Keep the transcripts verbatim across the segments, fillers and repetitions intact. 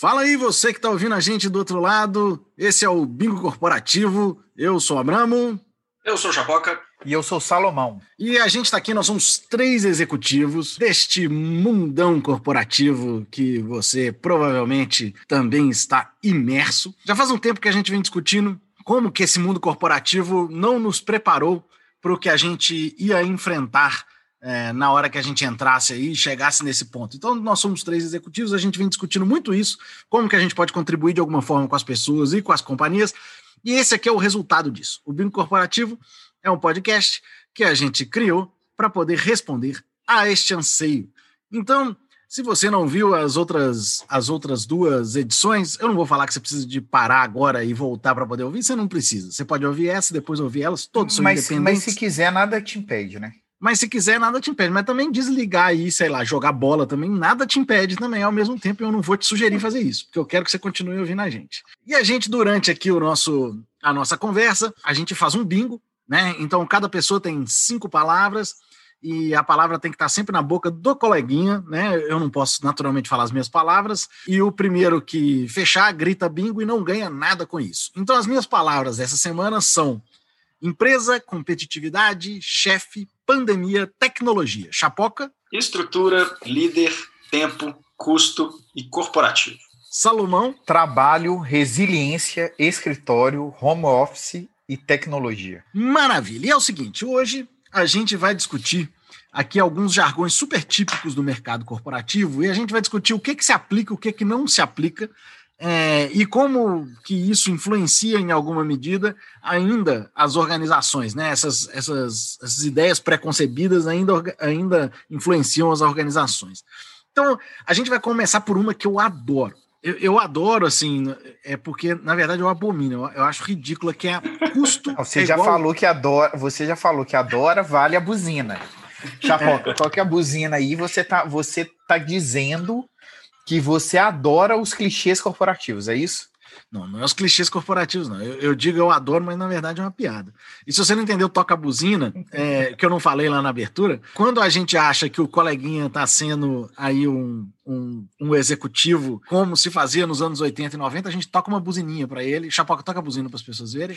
Fala aí, você que está ouvindo a gente do outro lado. Esse é o Bingo Corporativo. Eu sou o Abramo. Eu sou o Chapoca. E eu sou o Salomão. E a gente está aqui, nós somos três executivos deste mundão corporativo que você provavelmente também está imerso. Já faz um tempo que a gente vem discutindo como que esse mundo corporativo não nos preparou para o que a gente ia enfrentar É, na hora que a gente entrasse aí e chegasse nesse ponto. Então, nós somos três executivos, a gente vem discutindo muito isso, como que a gente pode contribuir de alguma forma com as pessoas e com as companhias, e esse aqui é o resultado disso. O Bingo Corporativo é um podcast que a gente criou para poder responder a este anseio. Então, se você não viu as outras, as outras duas edições, eu não vou falar que você precisa de parar agora e voltar para poder ouvir, você não precisa. Você pode ouvir essa, depois ouvir elas, todos são mas, independentes. Mas se quiser, nada te impede, né? Mas se quiser, nada te impede. Mas também desligar aí, sei lá, jogar bola também, nada te impede também ao mesmo tempo. Eu não vou te sugerir fazer isso, porque eu quero que você continue ouvindo a gente. E a gente, durante aqui o nosso, a nossa conversa, a gente faz um bingo, né? Então, cada pessoa tem cinco palavras e a palavra tem que estar sempre na boca do coleguinha, né? Eu não posso naturalmente falar as minhas palavras. E o primeiro que fechar, grita bingo e não ganha nada com isso. Então, as minhas palavras dessa semana são empresa, competitividade, chefe, pandemia, tecnologia. Chapoca? Estrutura, líder, tempo, custo e corporativo. Salomão? Trabalho, resiliência, escritório, home office e tecnologia. Maravilha. E é o seguinte, hoje a gente vai discutir aqui alguns jargões super típicos do mercado corporativo e a gente vai discutir o que, que se aplica, o que, que não se aplica, É, e como que isso influencia em alguma medida ainda as organizações, né? Essas, essas, essas ideias pré-concebidas ainda, ainda influenciam as organizações. Então, a gente vai começar por uma que eu adoro. Eu, eu adoro, assim, é porque, na verdade, eu abomino, eu, eu acho ridícula, que é custo. Você, é já igual... falou que adora, você já falou que adora, vale a buzina. Chapoca, qual que é a buzina aí? Você tá, você tá dizendo que você adora os clichês corporativos, é isso? Não, não é os clichês corporativos, não. Eu, eu digo eu adoro, mas na verdade é uma piada. E se você não entendeu toca a buzina, é, que eu não falei lá na abertura, quando a gente acha que o coleguinha está sendo aí um, um, um executivo, como se fazia nos anos oitenta e noventa, a gente toca uma buzininha para ele. Chapoca, toca a buzina para as pessoas verem.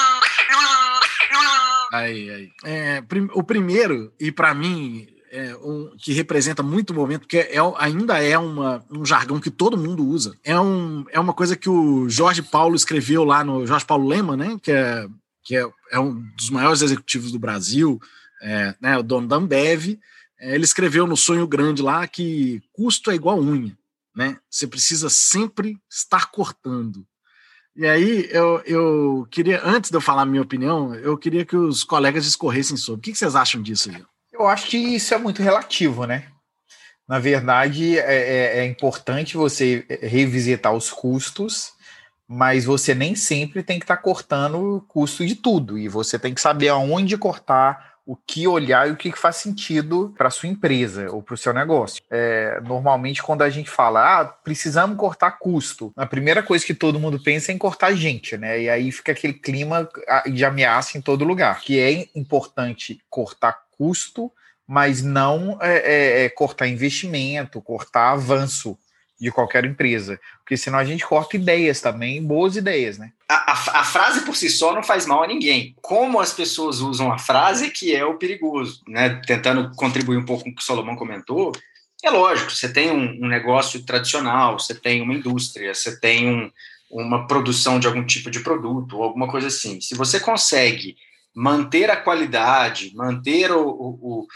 Aí, aí. É, prim, o primeiro, e para mim... É, um, que representa muito o momento, porque é, ainda é uma, um jargão que todo mundo usa. É, um, é uma coisa que o Jorge Paulo escreveu lá no Jorge Paulo Lema, né, que, é, que é, é um dos maiores executivos do Brasil, é, né, o dono da Ambev. É, ele escreveu no Sonho Grande lá que custo é igual unha, né? Você precisa sempre estar cortando. E aí, eu, eu queria, antes de eu falar a minha opinião, eu queria que os colegas discorressem sobre. O que, que vocês acham disso aí? Eu acho que isso é muito relativo, né? Na verdade, é, é importante você revisitar os custos, mas você nem sempre tem que estar cortando o custo de tudo. E você tem que saber aonde cortar, o que olhar e o que faz sentido para a sua empresa ou para o seu negócio. É, normalmente, quando a gente fala, ah, precisamos cortar custo, a primeira coisa que todo mundo pensa é em cortar gente, né? E aí fica aquele clima de ameaça em todo lugar, que é importante cortar custo, mas não é, é, é cortar investimento, cortar avanço de qualquer empresa, porque senão a gente corta ideias também, boas ideias, né? A, a, a frase por si só não faz mal a ninguém. Como as pessoas usam a frase que é o perigoso, né? Tentando contribuir um pouco com o que o Salomão comentou, é lógico, você tem um, um negócio tradicional, você tem uma indústria, você tem um, uma produção de algum tipo de produto, ou alguma coisa assim. Se você consegue manter a qualidade, manter o, o,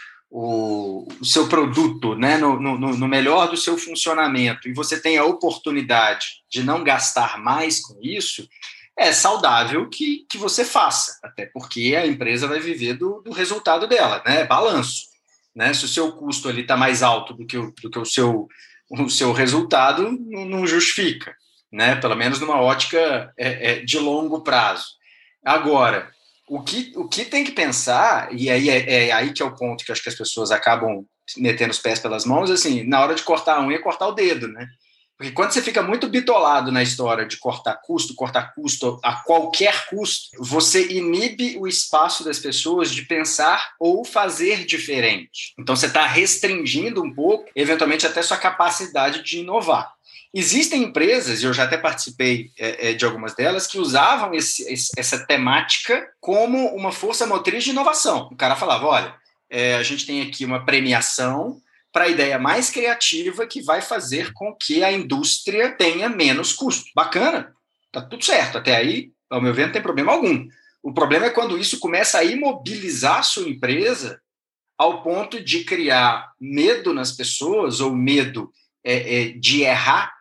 o, o seu produto, né, no, no, no melhor do seu funcionamento, e você tem a oportunidade de não gastar mais com isso, é saudável que, que você faça, até porque a empresa vai viver do, do resultado dela, né, balanço. Né? Se o seu custo está mais alto do que o, do que o, seu, o seu resultado, não, não justifica, né? Pelo menos numa ótica é, é, de longo prazo. Agora, o que, o que tem que pensar, e aí é, é aí que é o ponto que eu acho que as pessoas acabam metendo os pés pelas mãos, assim, na hora de cortar a unha, cortar o dedo, né? Porque quando você fica muito bitolado na história de cortar custo, cortar custo a qualquer custo, você inibe o espaço das pessoas de pensar ou fazer diferente. Então você está restringindo um pouco, eventualmente até sua capacidade de inovar. Existem empresas, e eu já até participei é, de algumas delas, que usavam esse, essa temática como uma força motriz de inovação. O cara falava, olha, é, a gente tem aqui uma premiação para a ideia mais criativa que vai fazer com que a indústria tenha menos custo. Bacana, tá tudo certo. Até aí, ao meu ver, não tem problema algum. O problema é quando isso começa a imobilizar a sua empresa ao ponto de criar medo nas pessoas ou medo é, é, de errar.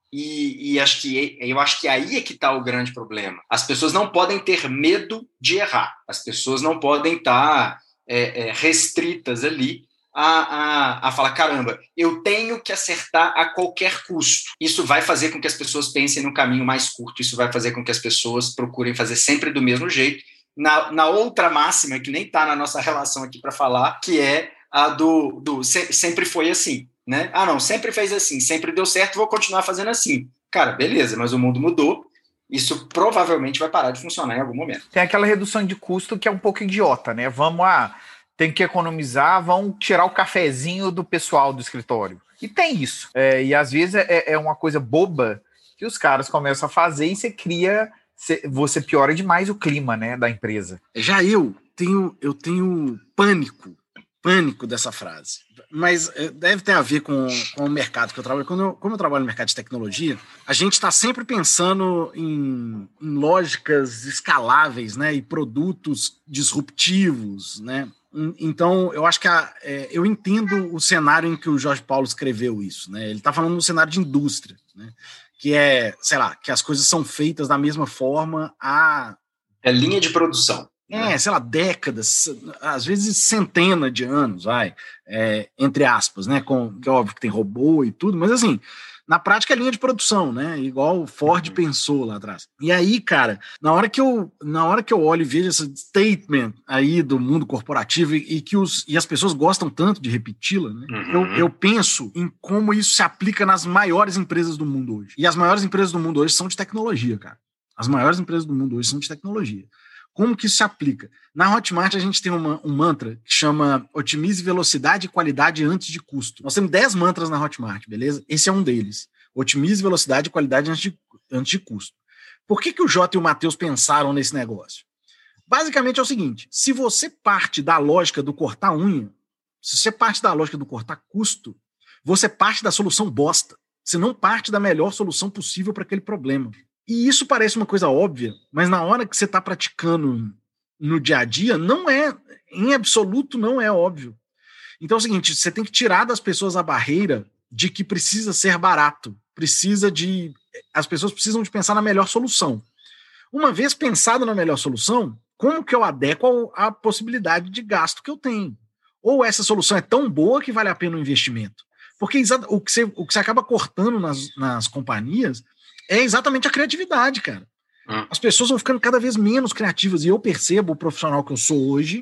E, e acho que, eu acho que aí é que está o grande problema. As pessoas não podem ter medo de errar. As pessoas não podem estar é, é, restritas ali a, a, a falar, caramba, eu tenho que acertar a qualquer custo. Isso vai fazer com que as pessoas pensem no caminho mais curto. Isso vai fazer com que as pessoas procurem fazer sempre do mesmo jeito. Na, na outra máxima, que nem está na nossa relação aqui para falar, que é a do, do se, sempre foi assim. Né? Ah, não, sempre fez assim, sempre deu certo, vou continuar fazendo assim. Cara, beleza, mas o mundo mudou, isso provavelmente vai parar de funcionar em algum momento. Tem aquela redução de custo que é um pouco idiota, né? Vamos, ah, tem que economizar, vão tirar o cafezinho do pessoal do escritório. E tem isso. É, e às vezes é, é uma coisa boba que os caras começam a fazer e você cria, você, você piora demais o clima, né, da empresa. Já eu tenho, eu tenho pânico, pânico dessa frase. Mas deve ter a ver com, com o mercado que eu trabalho. Quando eu, como eu trabalho no mercado de tecnologia, a gente está sempre pensando em, em lógicas escaláveis, né, e produtos disruptivos, né? Então, eu acho que a, é, eu entendo o cenário em que o Jorge Paulo escreveu isso, né? Ele está falando no cenário de indústria, né? Que é, sei lá, que as coisas são feitas da mesma forma há... É linha de produção. É, sei lá, décadas, às vezes centenas de anos, vai, é, entre aspas, né? Com, que é óbvio que tem robô e tudo, mas assim, na prática é linha de produção, né? Igual o Ford uhum. pensou lá atrás. E aí, cara, na hora que eu, na hora que eu olho e vejo esse statement aí do mundo corporativo e, e que os, e as pessoas gostam tanto de repeti-la, né? Uhum. Eu, eu penso em como isso se aplica nas maiores empresas do mundo hoje. E as maiores empresas do mundo hoje são de tecnologia, cara. As maiores empresas do mundo hoje são de tecnologia. Como que isso se aplica? Na Hotmart, a gente tem uma, um mantra que chama otimize velocidade e qualidade antes de custo. Nós temos dez mantras na Hotmart, beleza? Esse é um deles. Otimize velocidade e qualidade antes de, antes de custo. Por que, que o Jota e o Matheus pensaram nesse negócio? Basicamente é o seguinte, se você parte da lógica do cortar unha, se você parte da lógica do cortar custo, você parte da solução bosta. Você não parte da melhor solução possível para aquele problema. E isso parece uma coisa óbvia, mas na hora que você está praticando no dia a dia, não é, em absoluto não é óbvio. Então é o seguinte, você tem que tirar das pessoas a barreira de que precisa ser barato, precisa de... As pessoas precisam de pensar na melhor solução. Uma vez pensado na melhor solução, como que eu adequo a possibilidade de gasto que eu tenho? Ou essa solução é tão boa que vale a pena o investimento? Porque o que você, o que você acaba cortando nas, nas companhias é exatamente a criatividade, cara. Hum. As pessoas vão ficando cada vez menos criativas, e eu percebo o profissional que eu sou hoje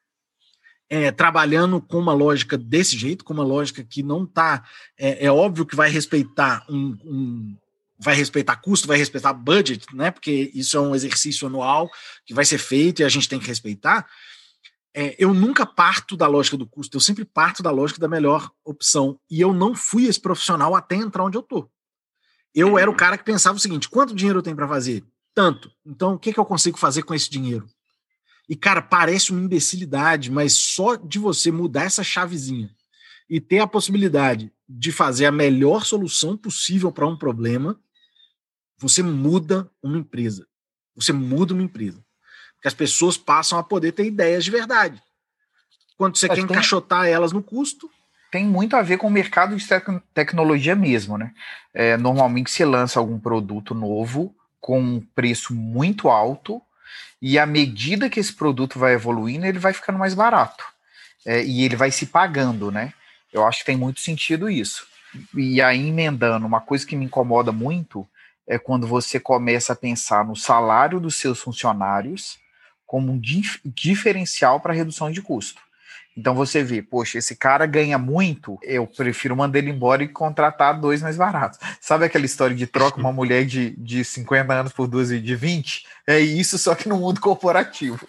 é, trabalhando com uma lógica desse jeito, com uma lógica que não tá... É, é óbvio que vai respeitar um, um... vai respeitar custo, vai respeitar budget, né? Porque isso é um exercício anual que vai ser feito e a gente tem que respeitar. É, eu nunca parto da lógica do custo, eu sempre parto da lógica da melhor opção. E eu não fui esse profissional até entrar onde eu tô. Eu era o cara que pensava o seguinte, quanto dinheiro eu tenho para fazer? Tanto. Então, o que, que eu consigo fazer com esse dinheiro? E, cara, parece uma imbecilidade, mas só de você mudar essa chavezinha e ter a possibilidade de fazer a melhor solução possível para um problema, você muda uma empresa. Você muda uma empresa. Porque as pessoas passam a poder ter ideias de verdade. Quando você Mas quer tem... encaixotar elas no custo... Tem muito a ver com o mercado de tec- tecnologia mesmo, né? É, normalmente se lança algum produto novo com um preço muito alto e à medida que esse produto vai evoluindo, ele vai ficando mais barato. É, e ele vai se pagando, né? Eu acho que tem muito sentido isso. E aí, emendando, uma coisa que me incomoda muito é quando você começa a pensar no salário dos seus funcionários como um dif- diferencial para redução de custo. Então você vê, poxa, esse cara ganha muito, eu prefiro mandar ele embora e contratar dois mais baratos. Sabe aquela história de troca uma mulher de, de cinquenta anos por duas de vinte? É isso, só que no mundo corporativo.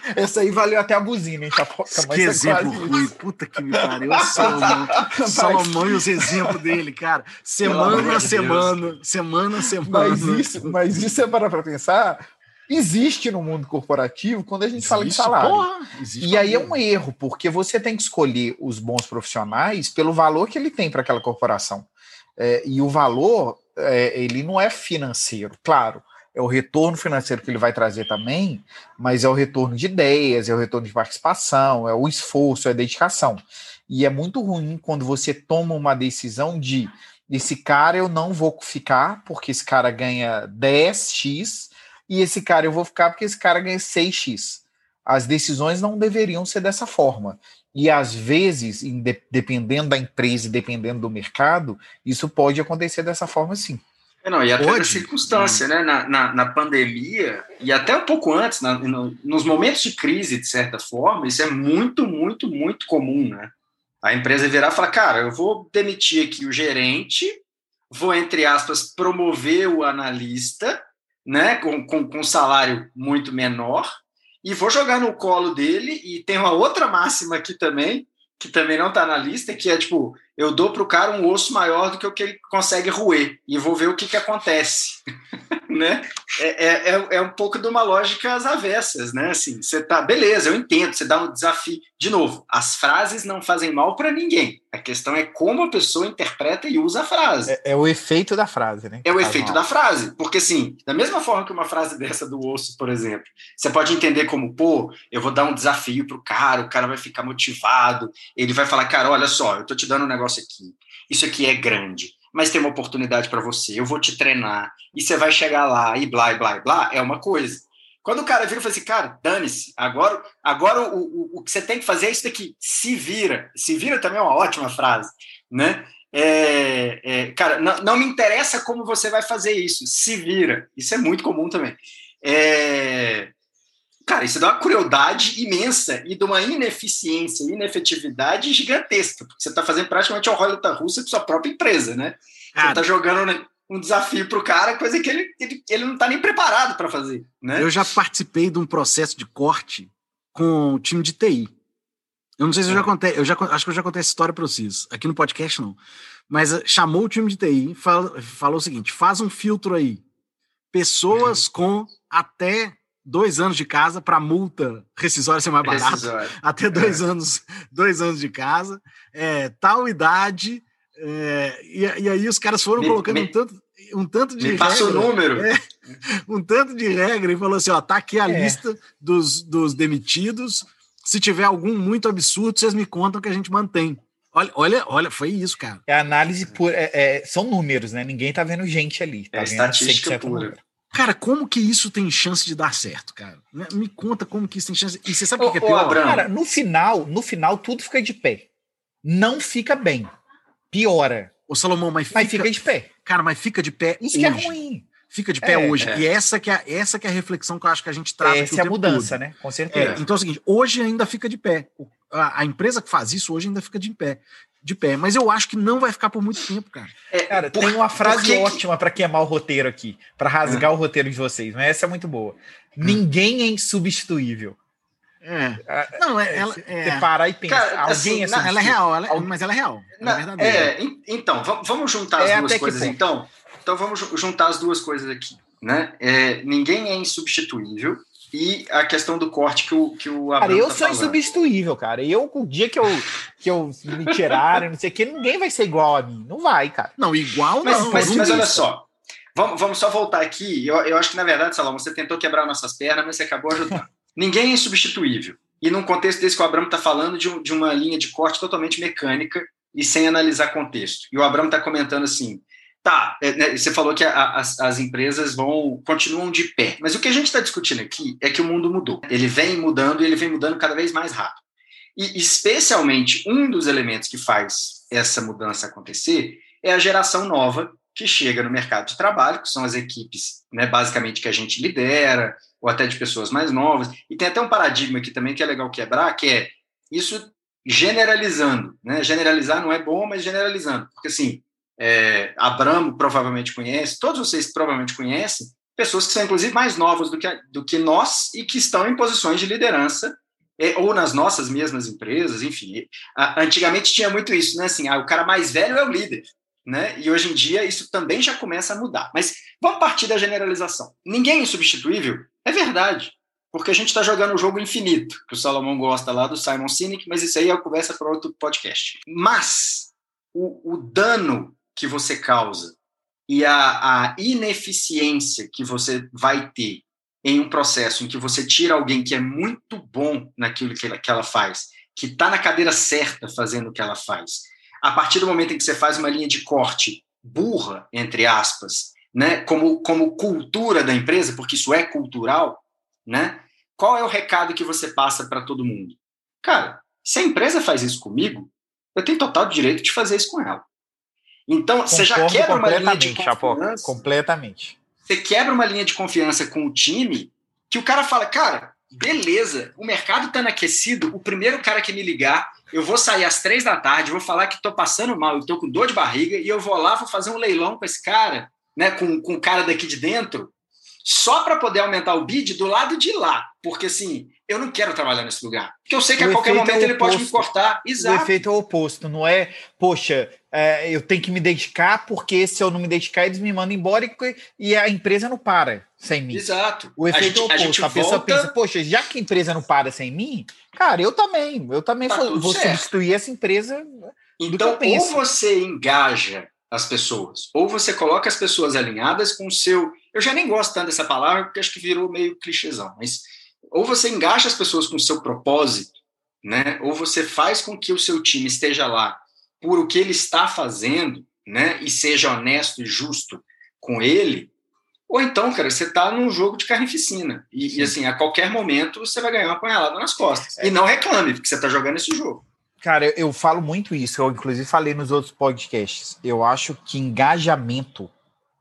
Essa aí valeu até a buzina, hein, Chapoca? Que exemplo ruim, puta que me pariu. O Salomão, Salomão e os exemplos dele, cara. Semana a semana, semana a semana. Mas isso, mas isso é para pra pensar, existe no mundo corporativo quando a gente existe, fala de salário. Porra, e aí é um erro, porque você tem que escolher os bons profissionais pelo valor que ele tem para aquela corporação. É, e o valor, é, ele não é financeiro, claro. É o retorno financeiro que ele vai trazer também, mas é o retorno de ideias, é o retorno de participação, é o esforço, é a dedicação. E é muito ruim quando você toma uma decisão de esse cara eu não vou ficar porque esse cara ganha dez x e esse cara eu vou ficar porque esse cara ganha seis x. As decisões não deveriam ser dessa forma. E às vezes, dependendo da empresa e dependendo do mercado, isso pode acontecer dessa forma sim. É, não, e até Pode? na circunstância, hum. né? Na, na, na pandemia, e até um pouco antes, na, no, nos momentos de crise, de certa forma, isso é muito, muito, muito comum, né? A empresa virar e falar, cara, eu vou demitir aqui o gerente, vou, entre aspas, promover o analista, né? Com, com, com salário muito menor, e vou jogar no colo dele, e tem uma outra máxima aqui também, que também não está na lista, que é tipo, eu dou para o cara um osso maior do que o que ele consegue roer, e vou ver o que, que acontece. Né? É, é, é um pouco de uma lógica às avessas, né? Assim, você tá, beleza, eu entendo, você dá um desafio. De novo, as frases não fazem mal para ninguém. A questão é como a pessoa interpreta e usa a frase. É, é o efeito da frase, né? É o efeito mal. da frase. Porque, assim, da mesma forma que uma frase dessa do osso, por exemplo, você pode entender como, pô, eu vou dar um desafio pro cara, o cara vai ficar motivado, ele vai falar, cara, olha só, eu tô te dando um negócio aqui, isso aqui é grande, mas tem uma oportunidade para você, eu vou te treinar, e você vai chegar lá, e blá, e blá, e blá, é uma coisa. Quando o cara vira e fala assim, cara, dane-se, agora, agora o, o, o que você tem que fazer é isso daqui, se vira. Se vira também é uma ótima frase, né? É, é, cara, não, não me interessa como você vai fazer isso, se vira. Isso é muito comum também. É, cara, isso dá uma crueldade imensa e de uma ineficiência, inefetividade gigantesca, porque você está fazendo praticamente a roleta russa com sua própria empresa, né? Cara, você está jogando um desafio para o cara, coisa que ele, ele, ele não está nem preparado para fazer, né? Eu já participei de um processo de corte com o time de T I. Eu não sei se eu já contei, eu já, acho que eu já contei essa história para vocês, aqui no podcast não, mas chamou o time de T I e falou, falou o seguinte, faz um filtro aí, pessoas uhum. com até dois anos de casa para multa rescisória ser mais barata, até dois, é. anos, dois anos de casa, é, tal idade, é, e, e aí os caras foram me, colocando me, um, tanto, um tanto de me regra. Passa o número. É, um tanto de regra e falou assim, ó, tá aqui a é. lista dos, dos demitidos, se tiver algum muito absurdo, vocês me contam que a gente mantém. Olha, olha, olha, foi isso, cara. É análise por... É, é, são números, né? Ninguém tá vendo gente ali. Tá é vendo estatística pura. Cara, como que isso tem chance de dar certo, cara? Me conta como que isso tem chance. E você sabe o que é ô, pior? Abrão, cara, no final, no final, tudo fica de pé. Não fica bem. Piora. Ô, Salomão, mas fica... Mas fica de pé. Cara, mas fica de pé Isso hoje. que é ruim. Fica de pé é, hoje. É. E essa que, é, essa que é a reflexão que eu acho que a gente traz essa aqui o é a tempo mudança, todo. né? Com certeza. É, então é o seguinte, hoje ainda fica de pé. A, a empresa que faz isso hoje ainda fica de pé. De pé. Mas eu acho que não vai ficar por muito tempo, cara. É, cara, por, tem uma frase que... ótima para queimar o roteiro aqui, para rasgar é. o roteiro de vocês, mas essa é muito boa. Hum. Ninguém é insubstituível. É. Não, é, ela, é. Você parar e pensar. Cara, alguém assim, Não, é substituível. ela é real, ela é, mas ela é real. Não, ela é verdadeira. É, então, vamos juntar as É, duas coisas, então. Então vamos juntar as duas coisas aqui, né? É, ninguém é insubstituível e a questão do corte que o que o Abrão Cara, eu tá sou falando. insubstituível, cara. Eu, o dia que eu, que eu me tirarem, não sei o que, ninguém vai ser igual a mim. Não vai, cara. Não, igual mas, não. Mas, mas olha só, vamos, vamos só voltar aqui. Eu, eu acho que, na verdade, Salomão, você tentou quebrar nossas pernas, mas você acabou ajudando. Ninguém é insubstituível. E num contexto desse que o Abrão está falando de, um, de uma linha de corte totalmente mecânica e sem analisar contexto. E o Abrão está comentando assim, tá, é, né, você falou que a, a, as, as empresas vão continuam de pé. Mas o que a gente está discutindo aqui é que o mundo mudou. Ele vem mudando e ele vem mudando cada vez mais rápido. E especialmente um dos elementos que faz essa mudança acontecer é a geração nova que chega no mercado de trabalho, que são as equipes, né, basicamente que a gente lidera, ou até de pessoas mais novas. E tem até um paradigma aqui também que é legal quebrar, que é isso generalizando. Né? Generalizar não é bom, mas generalizando. Porque, assim, é, Abramo provavelmente conhece, todos vocês provavelmente conhecem, pessoas que são, inclusive, mais novas do que, do que nós e que estão em posições de liderança, ou nas nossas mesmas empresas, enfim. Antigamente tinha muito isso, né? Assim, ah, o cara mais velho é o líder, né? E hoje em dia isso também já começa a mudar. Mas vamos partir da generalização. Ninguém é insubstituível? É verdade, porque a gente está jogando o jogo infinito, que o Salomão gosta lá do Simon Sinek, mas isso aí é uma conversa para outro podcast. Mas o, o dano que você causa e a, a ineficiência que você vai ter em um processo em que você tira alguém que é muito bom naquilo que ela, que ela faz, que está na cadeira certa fazendo o que ela faz, a partir do momento em que você faz uma linha de corte burra, entre aspas, né, como, como cultura da empresa, porque isso é cultural, né, qual é o recado que você passa para todo mundo? Cara, se a empresa faz isso comigo, eu tenho total direito de fazer isso com ela. Então, Concordo você já quebra uma linha de confiança. Chapo, completamente. Você quebra uma linha de confiança com o time que o cara fala, cara, beleza, o mercado está aquecido, o primeiro cara que me ligar, eu vou sair às três da tarde, vou falar que estou passando mal, eu estou com dor de barriga, e eu vou lá, vou fazer um leilão com esse cara, né, com, com o cara daqui de dentro, só para poder aumentar o bid do lado de lá. Porque, assim, eu não quero trabalhar nesse lugar. Porque eu sei que o a qualquer momento é ele pode me cortar. Exato. O efeito é o oposto. Não é, poxa, é, eu tenho que me dedicar, porque se eu não me dedicar, eles me mandam embora e, e a empresa não para sem mim. Exato. O efeito a é o gente, oposto. A, a pessoa volta... pensa, poxa, já que a empresa não para sem mim, cara, eu também. Eu também tá vou, vou substituir essa empresa. Então, ou você engaja as pessoas, ou você coloca as pessoas alinhadas com o seu... Eu já nem gosto tanto dessa palavra, porque acho que virou meio clichêzão, mas ou você engaja as pessoas com o seu propósito, né? Ou você faz com que o seu time esteja lá por o que ele está fazendo, né? E seja honesto e justo com ele, ou então, cara, você está num jogo de carnificina, e, e assim, a qualquer momento você vai ganhar uma apanhalada nas costas, é. E não reclame, porque você está jogando esse jogo. Cara, eu, eu falo muito isso, eu inclusive falei nos outros podcasts. Eu acho que engajamento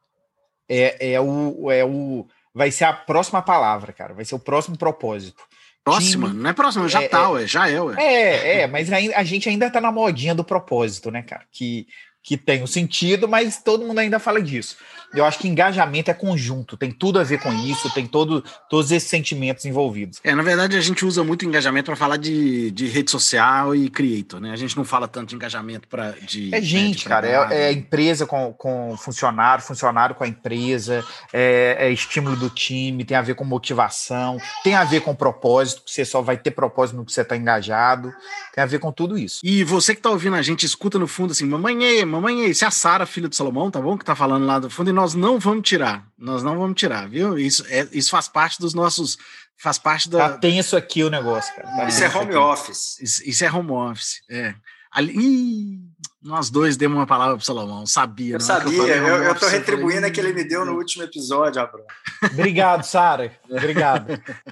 é, é, o, é o. Vai ser a próxima palavra, cara. Vai ser o próximo propósito. Próxima? Time, não é próxima, já é, tá, ué, já é, ué. É, é, mas a, a gente ainda tá na modinha do propósito, né, cara? Que, que tem um sentido, mas todo mundo ainda fala disso. Eu acho que engajamento é conjunto, tem tudo a ver com isso, tem todo, todos esses sentimentos envolvidos. É, na verdade, a gente usa muito engajamento para falar de, de rede social e creator, né? A gente não fala tanto de engajamento para de. É gente, né, de cara, é, é empresa com, com funcionário, funcionário com a empresa, é, é estímulo do time, tem a ver com motivação, tem a ver com propósito, você só vai ter propósito no que você está engajado, tem a ver com tudo isso. E você que tá ouvindo a gente, escuta no fundo assim, mamãe, mamãe, isso é a Sara, filha do Salomão, tá bom? Que tá falando lá do fundo, e nós não vamos tirar, nós não vamos tirar, viu? Isso, é, isso faz parte dos nossos, faz parte da... Tá tenso aqui o negócio, cara. Tá isso é home aqui. Office. Isso, isso é home office, é. Ali, ih, nós dois demos uma palavra pro Salomão, sabia. Eu sabia, eu, eu, eu tô retribuindo a que ele me deu no último episódio, Abrão. Obrigado, Sara, obrigado.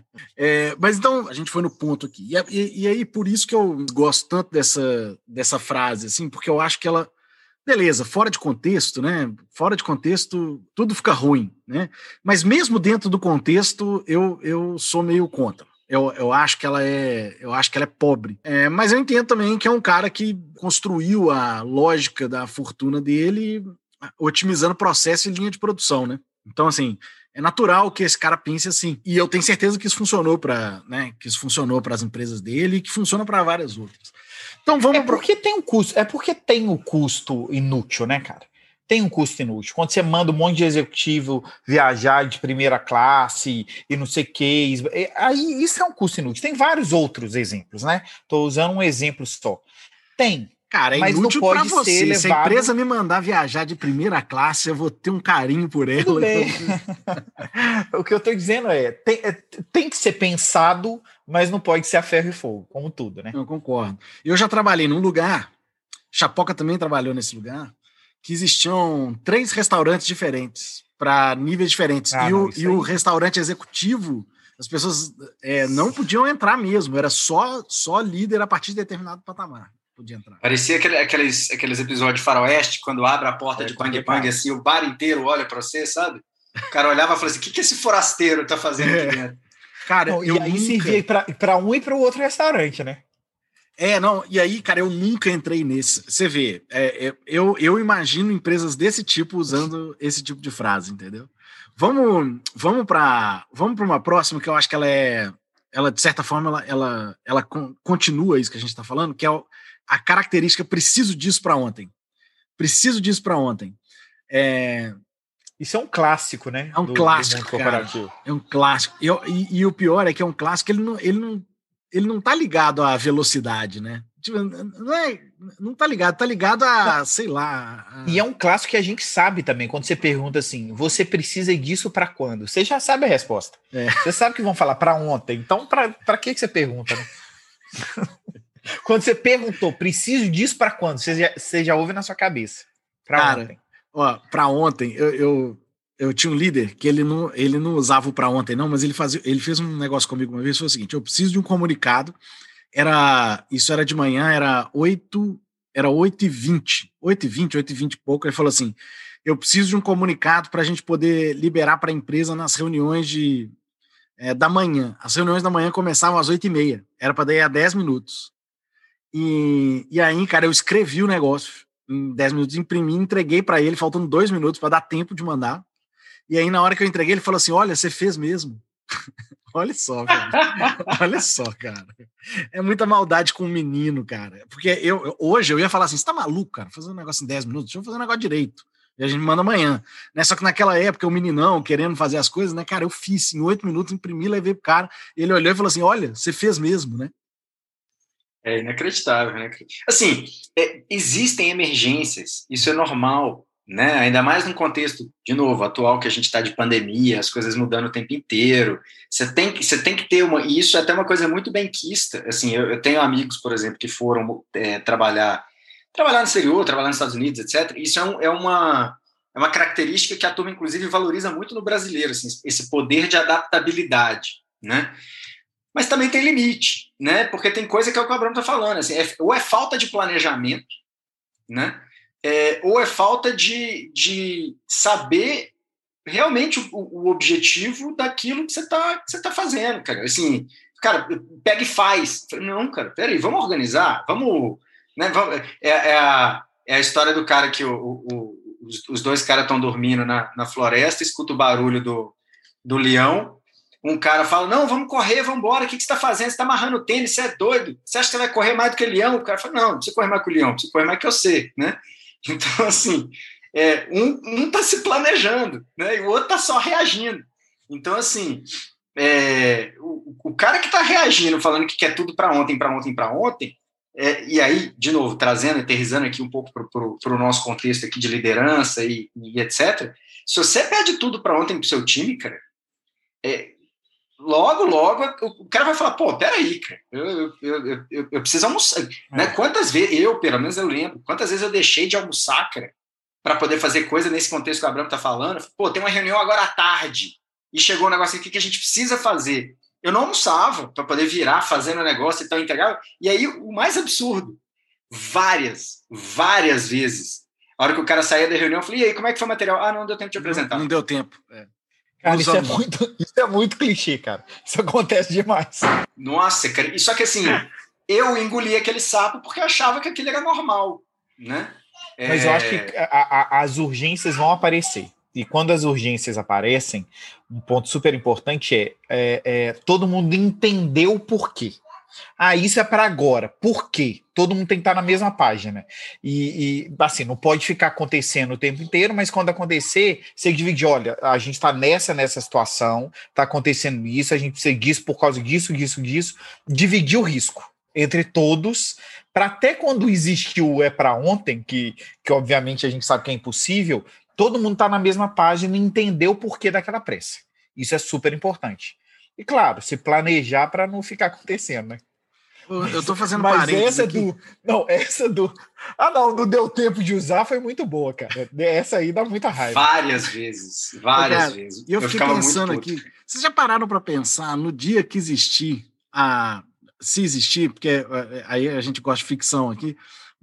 É, mas então, a gente foi no ponto aqui, e, e, e aí por isso que eu gosto tanto dessa, dessa frase, assim, porque eu acho que ela, beleza, fora de contexto, né, fora de contexto, tudo fica ruim, né, mas mesmo dentro do contexto, eu, eu sou meio contra. Eu, eu, acho que ela é, eu acho que ela é pobre. É, mas eu entendo também que é um cara que construiu a lógica da fortuna dele otimizando processo e linha de produção, né? Então, assim, é natural que esse cara pense assim. E eu tenho certeza que isso funcionou para, né, que isso funcionou para as empresas dele e que funciona para várias outras. Então, vamos... É porque tem um custo, é porque tem o custo inútil, né, cara? Tem um custo inútil. Quando você manda um monte de executivo viajar de primeira classe e não sei o que, aí isso é um custo inútil. Tem vários outros exemplos, né? Estou usando um exemplo só. Tem. Cara, é mas inútil não pode pra você. ser levado... Se a empresa me mandar viajar de primeira classe, eu vou ter um carinho por ela. Tudo bem. O que eu estou dizendo é tem, tem que ser pensado, mas não pode ser a ferro e fogo, como tudo, né? Eu concordo. Eu já trabalhei num lugar, Chapoca também trabalhou nesse lugar, que existiam três restaurantes diferentes, para níveis diferentes. Ah, e não, o, e o restaurante executivo, as pessoas é, não podiam entrar mesmo, era só, só líder a partir de determinado patamar. Podia entrar. Parecia aquele, aqueles, aqueles episódios de faroeste, quando abre a porta é, de Pang Pang, assim, o bar inteiro olha para você, sabe? O cara olhava e falava assim, o que, que esse forasteiro tá fazendo é. aqui dentro? Cara, não, eu e aí nunca... servia para um e para o outro restaurante, né? É, não, e aí, cara, eu nunca entrei nesse. Você vê, é, é, eu, eu imagino empresas desse tipo usando esse tipo de frase, entendeu? Vamos, vamos para vamos para uma próxima que eu acho que ela é, ela de certa forma ela, ela, ela continua isso que a gente está falando, que é a característica preciso disso para ontem. Preciso disso para ontem. É, Isso é um clássico, né? É um do, clássico, do mundo corporativo. cara. É um clássico. E, e, e o pior é que é um clássico que ele não, ele não, ele não tá ligado à velocidade, né? Tipo, não, é, não tá ligado, tá ligado a, sei lá. A... E é um clássico que a gente sabe também, quando você pergunta assim, você precisa disso para quando? Você já sabe a resposta. É. Você sabe que vão falar para ontem. Então, para que, que você pergunta, né? Quando você perguntou, preciso disso para quando? Você já, você já ouve na sua cabeça. Para ontem. Ó, para ontem, eu, eu, eu tinha um líder que ele não, ele não usava o para ontem, não, mas ele, fazia, ele fez um negócio comigo uma vez, foi o seguinte: eu preciso de um comunicado. Era, isso era de manhã, era oito, era oito e vinte, oito e vinte, oito e vinte e pouco. Ele falou assim: eu preciso de um comunicado para a gente poder liberar para a empresa nas reuniões de, é, da manhã. As reuniões da manhã começavam às oito e meia, era para dar a dez minutos. E, e aí, cara, eu escrevi o negócio em dez minutos, imprimi, entreguei para ele, faltando dois minutos para dar tempo de mandar. E aí, na hora que eu entreguei, ele falou assim: olha, você fez mesmo. Olha só, cara. Olha só, cara. É muita maldade com o menino, cara. Porque eu, hoje eu ia falar assim: você tá maluco, cara? Fazer um negócio em dez minutos? Deixa eu fazer um negócio direito. E a gente manda amanhã. Né? Só que naquela época, o meninão querendo fazer as coisas, né, cara, eu fiz em oito minutos, imprimi, levei pro cara. Ele olhou e falou assim: olha, você fez mesmo, né? É inacreditável, né? Assim, é, existem emergências, isso é normal, né? Ainda mais num contexto, de novo, atual, que a gente está de pandemia, as coisas mudando o tempo inteiro. Você tem que, você tem que ter uma... E isso é até uma coisa muito benquista. Assim, eu, eu tenho amigos, por exemplo, que foram é, trabalhar, trabalhar no exterior, trabalhar nos Estados Unidos, etcétera. Isso é, um, é, uma, é uma característica que a turma, inclusive, valoriza muito no brasileiro, assim, esse poder de adaptabilidade, né? Mas também tem limite, né? Porque tem coisa que é o que o Abramo está falando, assim, é, ou é falta de planejamento, né? É, ou é falta de, de saber realmente o, o objetivo daquilo que você está que você tá fazendo, cara. Assim, cara, pega e faz. Não, cara, peraí, vamos organizar, vamos... Né, vamos é, é, a, é a história do cara que o, o, os, os dois caras estão dormindo na, na floresta, escuta o barulho do, do leão. Um cara fala, não, vamos correr, vamos embora, o que, que você está fazendo? Você está amarrando o tênis, você é doido? Você acha que você vai correr mais do que o leão? O cara fala, não, não precisa correr mais que o leão, precisa correr mais que você, né? Então, assim, é, um está se planejando, né? E o outro está só reagindo. Então, assim, é, o, o cara que está reagindo, falando que quer tudo para ontem, para ontem, para ontem, é, e aí, de novo, trazendo, aterrissando aqui um pouco para o nosso contexto aqui de liderança e, e etcétera, se você pede tudo para ontem para o seu time, cara, é, logo, logo, o cara vai falar, pô, peraí, cara, eu, eu, eu, eu, eu preciso almoçar. É. Né? Quantas vezes, eu, pelo menos eu lembro, quantas vezes eu deixei de almoçar, cara, para poder fazer coisa nesse contexto que o Abramo tá falando. Pô, tem uma reunião agora à tarde, e chegou um negócio aqui que a gente precisa fazer. Eu não almoçava para poder virar, fazendo o negócio e tal, entregar. E aí, o mais absurdo, várias, várias vezes, a hora que o cara saía da reunião, eu falei, e aí, como é que foi o material? Ah, não deu tempo de apresentar. Não, não deu tempo, é. Cara, isso é, muito, isso é muito clichê, cara. Isso acontece demais. Nossa, cara. Só que assim, eu engoli aquele sapo porque achava que aquilo era normal, né? Mas é... eu acho que a, a, as urgências vão aparecer. E quando as urgências aparecem, um ponto super importante é, é, é todo mundo entender o porquê. Ah, isso é para agora. Por quê? Todo mundo tem que estar na mesma página. E, e, assim, não pode ficar acontecendo o tempo inteiro, mas quando acontecer, você divide, olha, a gente está nessa, nessa situação, está acontecendo isso, a gente precisa disso por causa disso, disso, disso. Dividir o risco entre todos, para até quando existiu é para ontem, que, que obviamente a gente sabe que é impossível, todo mundo está na mesma página e entender o porquê daquela pressa. Isso é super importante. E claro, se planejar para não ficar acontecendo, né? Eu tô fazendo mas parênteses essa aqui. do... Não, essa do... Ah, não, não deu tempo de usar, foi muito boa, cara. Essa aí dá muita raiva. Várias vezes, várias cara, vezes. E eu, eu fiquei pensando muito aqui, vocês já pararam para pensar no dia que existir, a... se existir, porque aí a gente gosta de ficção aqui,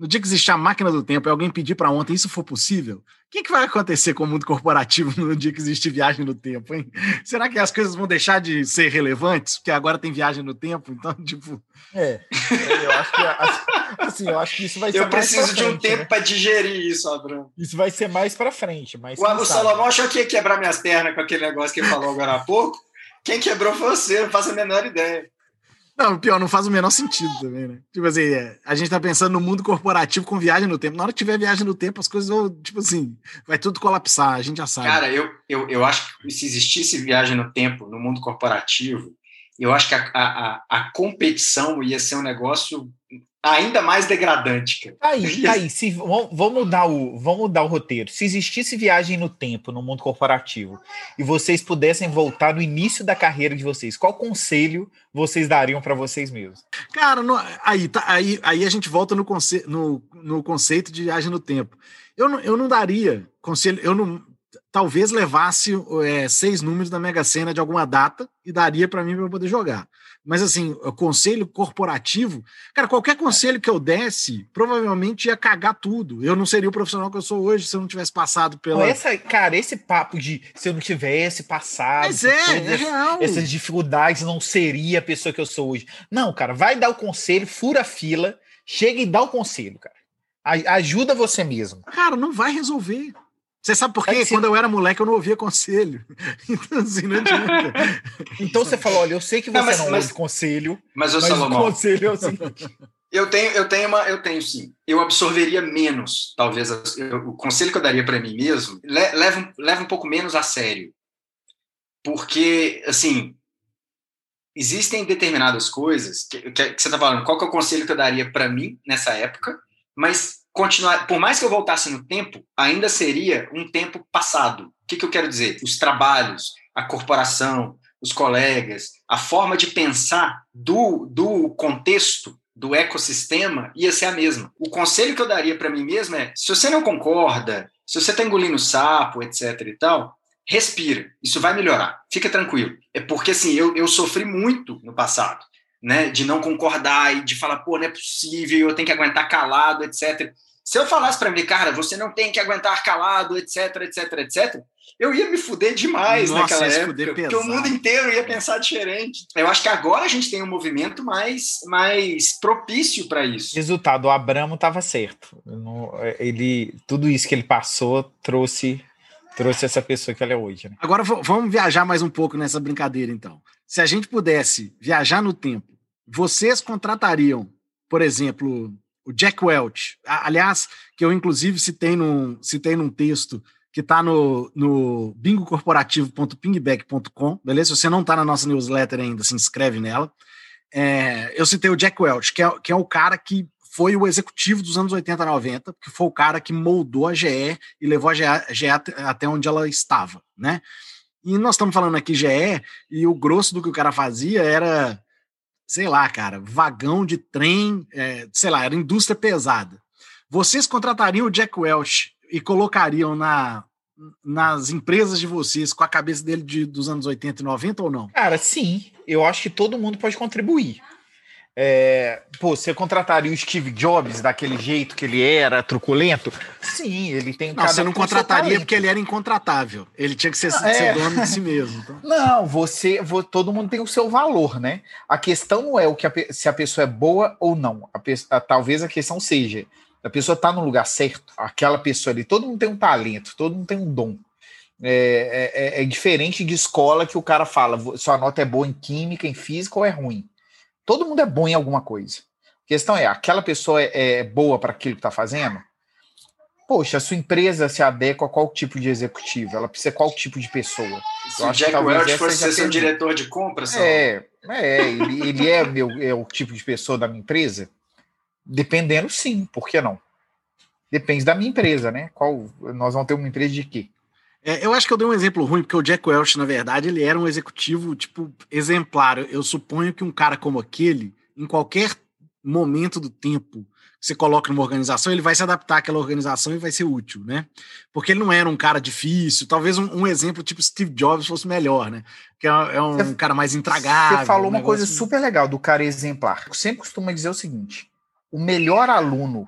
no dia que existir a máquina do tempo e alguém pedir para ontem isso for possível, o que, que vai acontecer com o mundo corporativo no dia que existir viagem no tempo, hein? Será que as coisas vão deixar de ser relevantes? Porque agora tem viagem no tempo, então, tipo... É, eu acho que, assim, eu acho que isso vai ser eu mais preciso pra de um frente, tempo né? para digerir isso, Abrão. Isso vai ser mais para frente. Mas o o Salomão achou que ia quebrar minhas pernas com aquele negócio que ele falou agora há pouco. Quem quebrou foi você, não faço a menor ideia. Não, pior, não faz o menor sentido também, né? Tipo assim, é, a gente tá pensando no mundo corporativo com viagem no tempo. Na hora que tiver viagem no tempo, as coisas vão, tipo assim, vai tudo colapsar, a gente já sabe. Cara, eu, eu, eu acho que se existisse viagem no tempo no mundo corporativo, eu acho que a, a, a competição ia ser um negócio ainda mais degradante, cara. Aí, aí, se, vamos, vamos, mudar o, vamos mudar o roteiro. Se existisse viagem no tempo no mundo corporativo e vocês pudessem voltar no início da carreira de vocês, qual conselho vocês dariam para vocês mesmos? Cara, no, aí, tá, aí, aí a gente volta no, conce, no, no conceito de viagem no tempo. Eu não, eu não daria conselho, eu não, talvez levasse é, seis números da Mega Sena de alguma data e daria para mim para poder jogar. Mas, assim, o conselho corporativo... Cara, qualquer conselho que eu desse, provavelmente ia cagar tudo. Eu não seria o profissional que eu sou hoje se eu não tivesse passado pela... Essa, cara, esse papo de se eu não tivesse passado... Mas é, é real. Essas dificuldades, não seria a pessoa que eu sou hoje. Não, cara, vai dar o conselho, fura a fila, chega e dá o conselho, cara. A, ajuda você mesmo. Cara, não vai resolver. Você sabe por quê? Quando eu era moleque, eu não ouvia conselho. Então, assim, não adianta. Então você falou, olha, eu sei que você não, mas, não ouve mas, conselho, mas, mas Salomão, o conselho é o seguinte. Eu tenho, eu tenho uma, eu tenho sim. Eu absorveria menos, talvez, eu, o conselho que eu daria para mim mesmo, le, leva, leva um pouco menos a sério. Porque, assim, existem determinadas coisas que, que, que você está falando, qual que é o conselho que eu daria para mim nessa época, mas... continuar, por mais que eu voltasse no tempo, ainda seria um tempo passado. O que, que eu quero dizer? Os trabalhos, a corporação, os colegas, a forma de pensar do, do contexto, do ecossistema, ia ser a mesma. O conselho que eu daria para mim mesmo é, se você não concorda, se você está engolindo sapo, etc e tal, respira, isso vai melhorar, fica tranquilo. É porque, assim, eu, eu sofri muito no passado. Né, de não concordar e de falar, pô, não é possível, eu tenho que aguentar calado, etcétera. Se eu falasse para mim, cara, você não tem que aguentar calado, etc, etc, etcétera, eu ia me fuder demais. Nossa, naquela época, porque o mundo inteiro ia pensar diferente. Eu acho que agora a gente tem um movimento mais, mais propício para isso. Resultado, o Abramo estava certo. Ele, tudo isso que ele passou trouxe, trouxe essa pessoa que ela é hoje. Né? Agora vamos viajar mais um pouco nessa brincadeira, então. Se a gente pudesse viajar no tempo, vocês contratariam, por exemplo, o Jack Welch, aliás, que eu inclusive citei num, citei num texto que está no, no bingo corporativo ponto pingback ponto com, beleza? Se você não está na nossa newsletter ainda, se inscreve nela. É, eu citei o Jack Welch, que é, que é o cara que foi o executivo dos anos oitenta, noventa, que foi o cara que moldou a G E e levou a G E, G E até onde ela estava, né? E nós estamos falando aqui G E, e o grosso do que o cara fazia era, sei lá, cara, vagão de trem, é, sei lá, era indústria pesada. Vocês contratariam o Jack Welch e colocariam na, nas empresas de vocês com a cabeça dele de, dos anos oitenta e noventa ou não? Cara, sim. Eu acho que todo mundo pode contribuir. É, pô, você contrataria o Steve Jobs daquele jeito que ele era, truculento? Sim, ele tem... Não, você não contrataria porque ele era incontratável. Ele tinha que ser, é. ser dono de si mesmo. Então. Não, você, todo mundo tem o seu valor, né? A questão não é o que a, se a pessoa é boa ou não. A, a, talvez a questão seja, a pessoa está no lugar certo, aquela pessoa ali, todo mundo tem um talento, todo mundo tem um dom. É, é, é diferente de escola que o cara fala, sua nota é boa em química, em física ou é ruim. Todo mundo é bom em alguma coisa. A questão é, aquela pessoa é, é boa para aquilo que está fazendo? Poxa, a sua empresa se adequa a qual tipo de executivo? Ela precisa de qual tipo de pessoa? Se o Jack Welch fosse ser seu diretor de compras? É, é ele, ele é, meu, é o tipo de pessoa da minha empresa? Dependendo, sim. Por que não? Depende da minha empresa, né? Qual, nós vamos ter uma empresa de quê? É, eu acho que eu dei um exemplo ruim, porque o Jack Welch, na verdade, ele era um executivo, tipo, exemplar. Eu suponho que um cara como aquele, em qualquer momento do tempo que você coloca numa organização, ele vai se adaptar àquela organização e vai ser útil, né? Porque ele não era um cara difícil. Talvez um, um exemplo tipo Steve Jobs fosse melhor, né? Que é, é um você, cara mais intragável. Você falou um uma coisa super legal do cara exemplar. Eu sempre costumo dizer o seguinte, o melhor aluno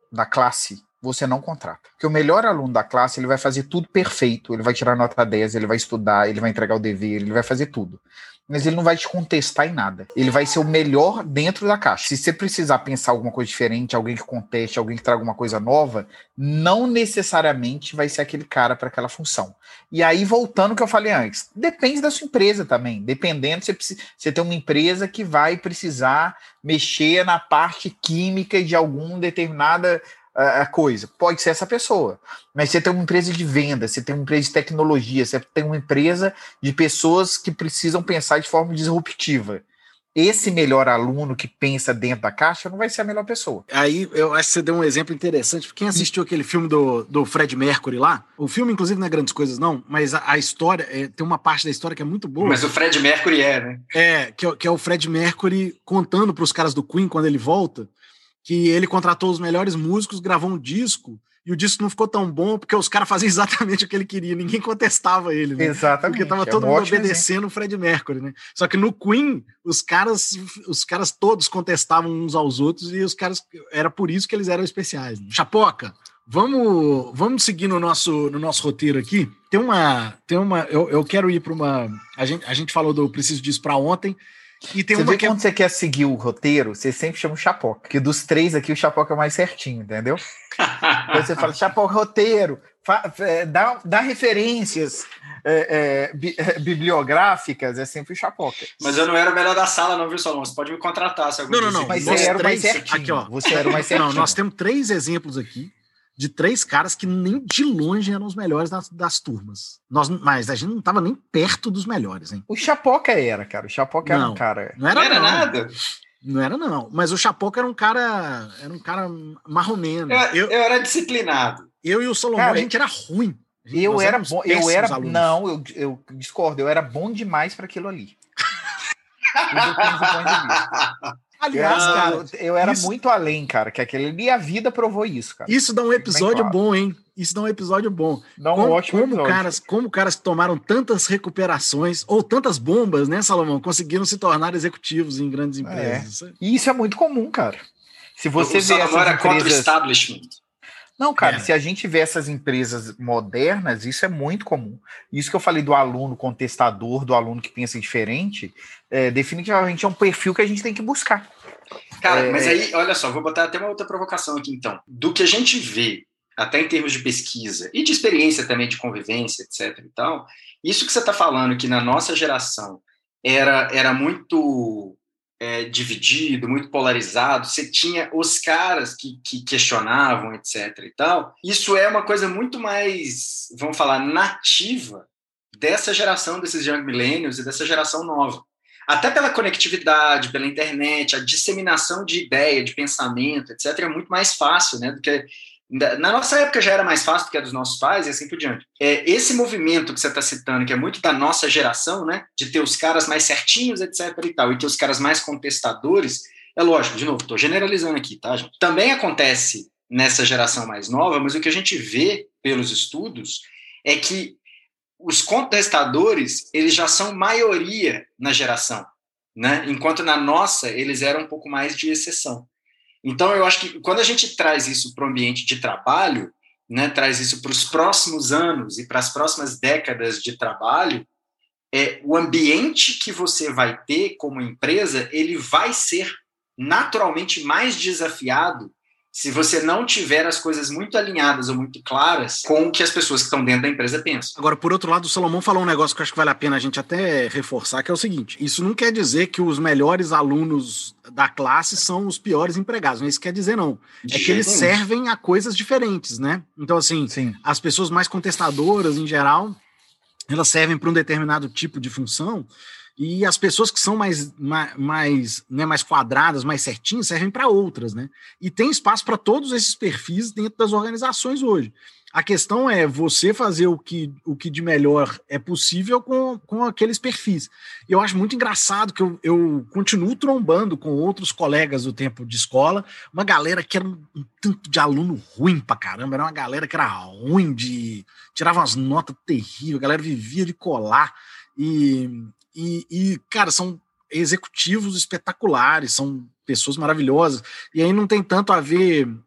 da classe, você não contrata. Porque o melhor aluno da classe, ele vai fazer tudo perfeito, ele vai tirar nota dez, ele vai estudar, ele vai entregar o dever, ele vai fazer tudo. Mas ele não vai te contestar em nada. Ele vai ser o melhor dentro da caixa. Se você precisar pensar alguma coisa diferente, alguém que conteste, alguém que traga uma coisa nova, não necessariamente vai ser aquele cara para aquela função. E aí, voltando ao que eu falei antes, depende da sua empresa também. Dependendo, você, precisa, você tem uma empresa que vai precisar mexer na parte química de alguma determinada a coisa, pode ser essa pessoa, mas você tem uma empresa de venda, você tem uma empresa de tecnologia, você tem uma empresa de pessoas que precisam pensar de forma disruptiva. Esse melhor aluno que pensa dentro da caixa não vai ser a melhor pessoa. Aí eu acho que você deu um exemplo interessante. Quem assistiu aquele filme do, do Fred Mercury lá, o filme inclusive não é grandes coisas não, mas a, a história, é, tem uma parte da história que é muito boa. Mas o Fred Mercury é, né? É, que, que é o Fred Mercury contando para os caras do Queen quando ele volta, que ele contratou os melhores músicos, gravou um disco, e o disco não ficou tão bom porque os caras faziam exatamente o que ele queria, ninguém contestava ele, né? Exatamente. Porque tava é todo um mundo ótimo obedecendo exemplo. o Fred Mercury, né? Só que no Queen, os caras, os caras todos contestavam uns aos outros, e os caras, era por isso que eles eram especiais, né? Chapoca, vamos, vamos seguir no nosso, no nosso roteiro aqui. Tem uma, tem uma, eu, eu quero ir para uma, a gente, a gente falou do preciso disso para ontem. E tem você uma vê que quando é... você quer seguir o roteiro, você sempre chama o Chapoca, porque dos três aqui o Chapoca é o mais certinho, entendeu? Então você fala, Chapoca, roteiro, fa, é, dá, dá referências é, é, bi, é, bibliográficas, é sempre o Chapoca. Mas eu não era o melhor da sala, não, viu, Solon? Você pode me contratar se algum Não, não, dia não. Mas Nós você era o mais três, certinho. aqui, ó. Você era o mais certinho. Não, nós temos três exemplos aqui de três caras que nem de longe eram os melhores das, das turmas. Nós, mas a gente não estava nem perto dos melhores, hein? O Chapoca era, cara. O Chapoca não, era um cara... Não era, não era não. nada? Não era, não. Mas o Chapoca era um cara... Era um cara marromeno. Eu, Eu, eu era disciplinado. Eu e o Solomon, cara, a gente era ruim. Gente, eu era bom... Eu era... Alunos. Não, eu, eu discordo. Eu era bom demais para aquilo ali. Aliás, eu, cara, eu, eu era isso, muito além, cara, que aquele ali, a vida provou isso, cara. Isso dá um episódio claro. bom, hein? Isso dá um episódio bom. Dá um como, ótimo como episódio. Caras, como caras que tomaram tantas recuperações, ou tantas bombas, né, Salomão, conseguiram se tornar executivos em grandes empresas. É. E isso é muito comum, cara. Se você o vê essas era empresas... contra o establishment. Não, cara, é. se a gente vê essas empresas modernas, isso é muito comum. Isso que eu falei do aluno contestador, do aluno que pensa diferente, é, definitivamente é um perfil que a gente tem que buscar. Cara, é... mas aí, olha só, vou botar até uma outra provocação aqui, então. Do que a gente vê, até em termos de pesquisa, e de experiência também, de convivência, etc e tal, isso que você está falando, que na nossa geração era, era muito... É, dividido, muito polarizado, você tinha os caras que, que questionavam, etc e tal, isso é uma coisa muito mais, vamos falar, nativa dessa geração, desses young millennials e dessa geração nova. Até pela conectividade, pela internet, a disseminação de ideia, de pensamento, etc, é muito mais fácil, né, do que... Na nossa época já era mais fácil do que a dos nossos pais e assim por diante. É, esse movimento que você está citando, que é muito da nossa geração, né, de ter os caras mais certinhos, etc e tal, e ter os caras mais contestadores, é lógico, de novo, estou generalizando aqui, tá, gente? Também acontece nessa geração mais nova, mas o que a gente vê pelos estudos é que os contestadores, eles já são maioria na geração, né, enquanto na nossa eles eram um pouco mais de exceção. Então, eu acho que quando a gente traz isso para o ambiente de trabalho, né, traz isso para os próximos anos e para as próximas décadas de trabalho, é, o ambiente que você vai ter como empresa, ele vai ser naturalmente mais desafiado se você não tiver as coisas muito alinhadas ou muito claras com o que as pessoas que estão dentro da empresa pensam. Agora, por outro lado, o Salomão falou um negócio que eu acho que vale a pena a gente até reforçar, que é o seguinte, isso não quer dizer que os melhores alunos da classe são os piores empregados, não é isso que quer dizer, não. É que eles servem a coisas diferentes, né? Então, assim, Sim. As pessoas mais contestadoras, em geral, elas servem para um determinado tipo de função, e as pessoas que são mais, mais, mais, né, mais quadradas, mais certinhas, servem para outras, né? E tem espaço para todos esses perfis dentro das organizações hoje. A questão é você fazer o que, o que de melhor é possível com, com aqueles perfis. Eu acho muito engraçado que eu, eu continuo trombando com outros colegas do tempo de escola, uma galera que era um, um tanto de aluno ruim pra caramba, era uma galera que era ruim, de tirava umas notas terríveis, a galera vivia de colar, e... E, e, cara, são executivos espetaculares, são pessoas maravilhosas, e aí não tem tanto a ver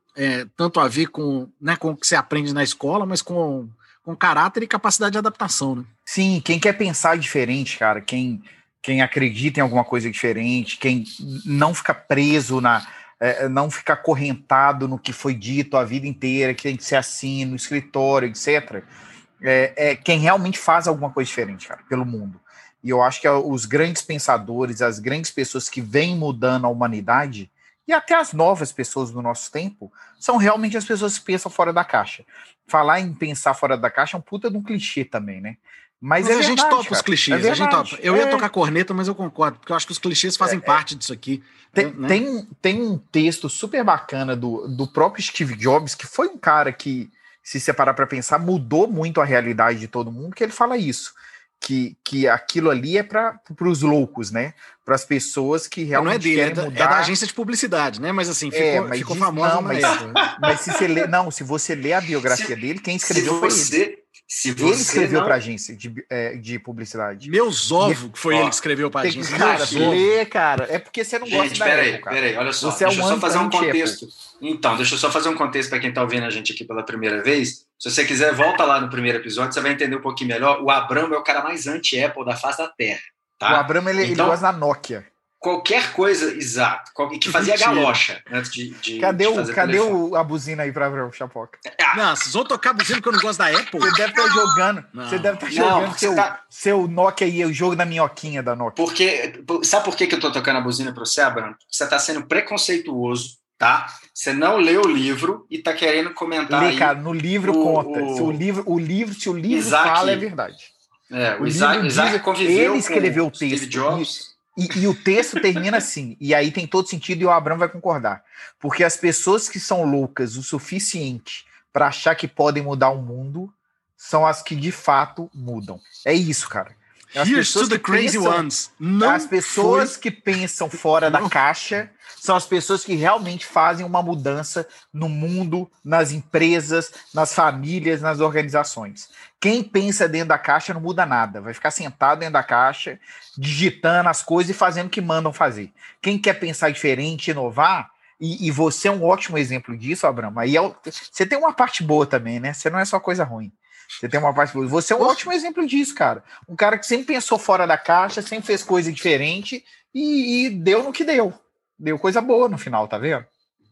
é, tanto a ver com, né, com o que você aprende na escola, mas com, com caráter e capacidade de adaptação, né? Sim, quem quer pensar diferente, cara, quem, quem acredita em alguma coisa diferente, quem não fica preso na... É, não ficar acorrentado no que foi dito a vida inteira, que tem que ser assim, no escritório, etcétera. É, é quem realmente faz alguma coisa diferente, cara, pelo mundo. E eu acho que os grandes pensadores, as grandes pessoas que vêm mudando a humanidade, e até as novas pessoas do nosso tempo, são realmente as pessoas que pensam fora da caixa. Falar em pensar fora da caixa é um puta de um clichê também, né? Mas, mas é a verdade, gente topa cara. os clichês, é a gente topa. Eu é... ia tocar corneta, mas eu concordo, porque eu acho que os clichês fazem é, parte disso aqui. Tem, né? tem, tem um texto super bacana do, do próprio Steve Jobs, que foi um cara que, se você parar para pensar, mudou muito a realidade de todo mundo, que ele fala isso, que, que aquilo ali é para os loucos, né? Para as pessoas que realmente não é dele, querem é da, mudar. É da agência de publicidade, né? Mas assim, ficou, é, mas ficou diz, famosa não, na mas, época. Mas se você lê, não, se você lê a biografia se, dele, quem escreveu foi você, ele. Se você ele escreveu não... para a agência de, é, de publicidade. Meus ovos, que foi ó, ele que escreveu para a agência. Cara, lê, cara. É porque você não gente, gosta da peraí, Apple, cara. Peraí, olha só. Você deixa é um eu só fazer um contexto. Apple. Então, deixa eu só fazer um contexto para quem está ouvindo a gente aqui pela primeira vez. Se você quiser, volta lá no primeiro episódio, você vai entender um pouquinho melhor. O Abramo é o cara mais anti-Apple da face da Terra. Tá? O Abramo, ele, então, ele gosta da Nokia. Qualquer coisa, exato, que fazia galocha antes de, de, cadê de o, fazer Cadê telefone. o, a buzina aí pra o Chapoca? Ah. Não, vocês vão tocar a buzina porque eu não gosto da Apple? Você deve estar jogando. Não. Você deve estar Não, jogando seu, tá... seu Nokia aí, o jogo da minhoquinha da Nokia. Porque, sabe por que, que eu tô tocando a buzina para você, Abramo? Você tá sendo preconceituoso, tá? Você não leu o livro e tá querendo comentar. Lê, aí cara, no livro o, conta. O... Se o livro, o livro, se o livro Isaac, fala, é verdade. É, o, o Isaac, livro Isaac diz, conviveu ele escreveu com o texto. Steve Jobs. E, e, e o texto termina assim, e aí tem todo sentido e o Abramo vai concordar. Porque as pessoas que são loucas o suficiente para achar que podem mudar o mundo são as que de fato mudam. É isso, cara. As Here's pessoas to the que crazy pensam, ones. Não as pessoas foi... que pensam fora Não. da caixa são as pessoas que realmente fazem uma mudança no mundo, nas empresas, nas famílias, nas organizações. Quem pensa dentro da caixa não muda nada, vai ficar sentado dentro da caixa, digitando as coisas e fazendo o que mandam fazer. Quem quer pensar diferente, inovar, e, e você é um ótimo exemplo disso, Abramo. Aí é o, você tem uma parte boa também, né? Você não é só coisa ruim. Você tem uma parte boa. Você é um ótimo exemplo disso, cara. Um cara que sempre pensou fora da caixa, sempre fez coisa diferente e, e deu no que deu. Deu coisa boa no final, tá vendo?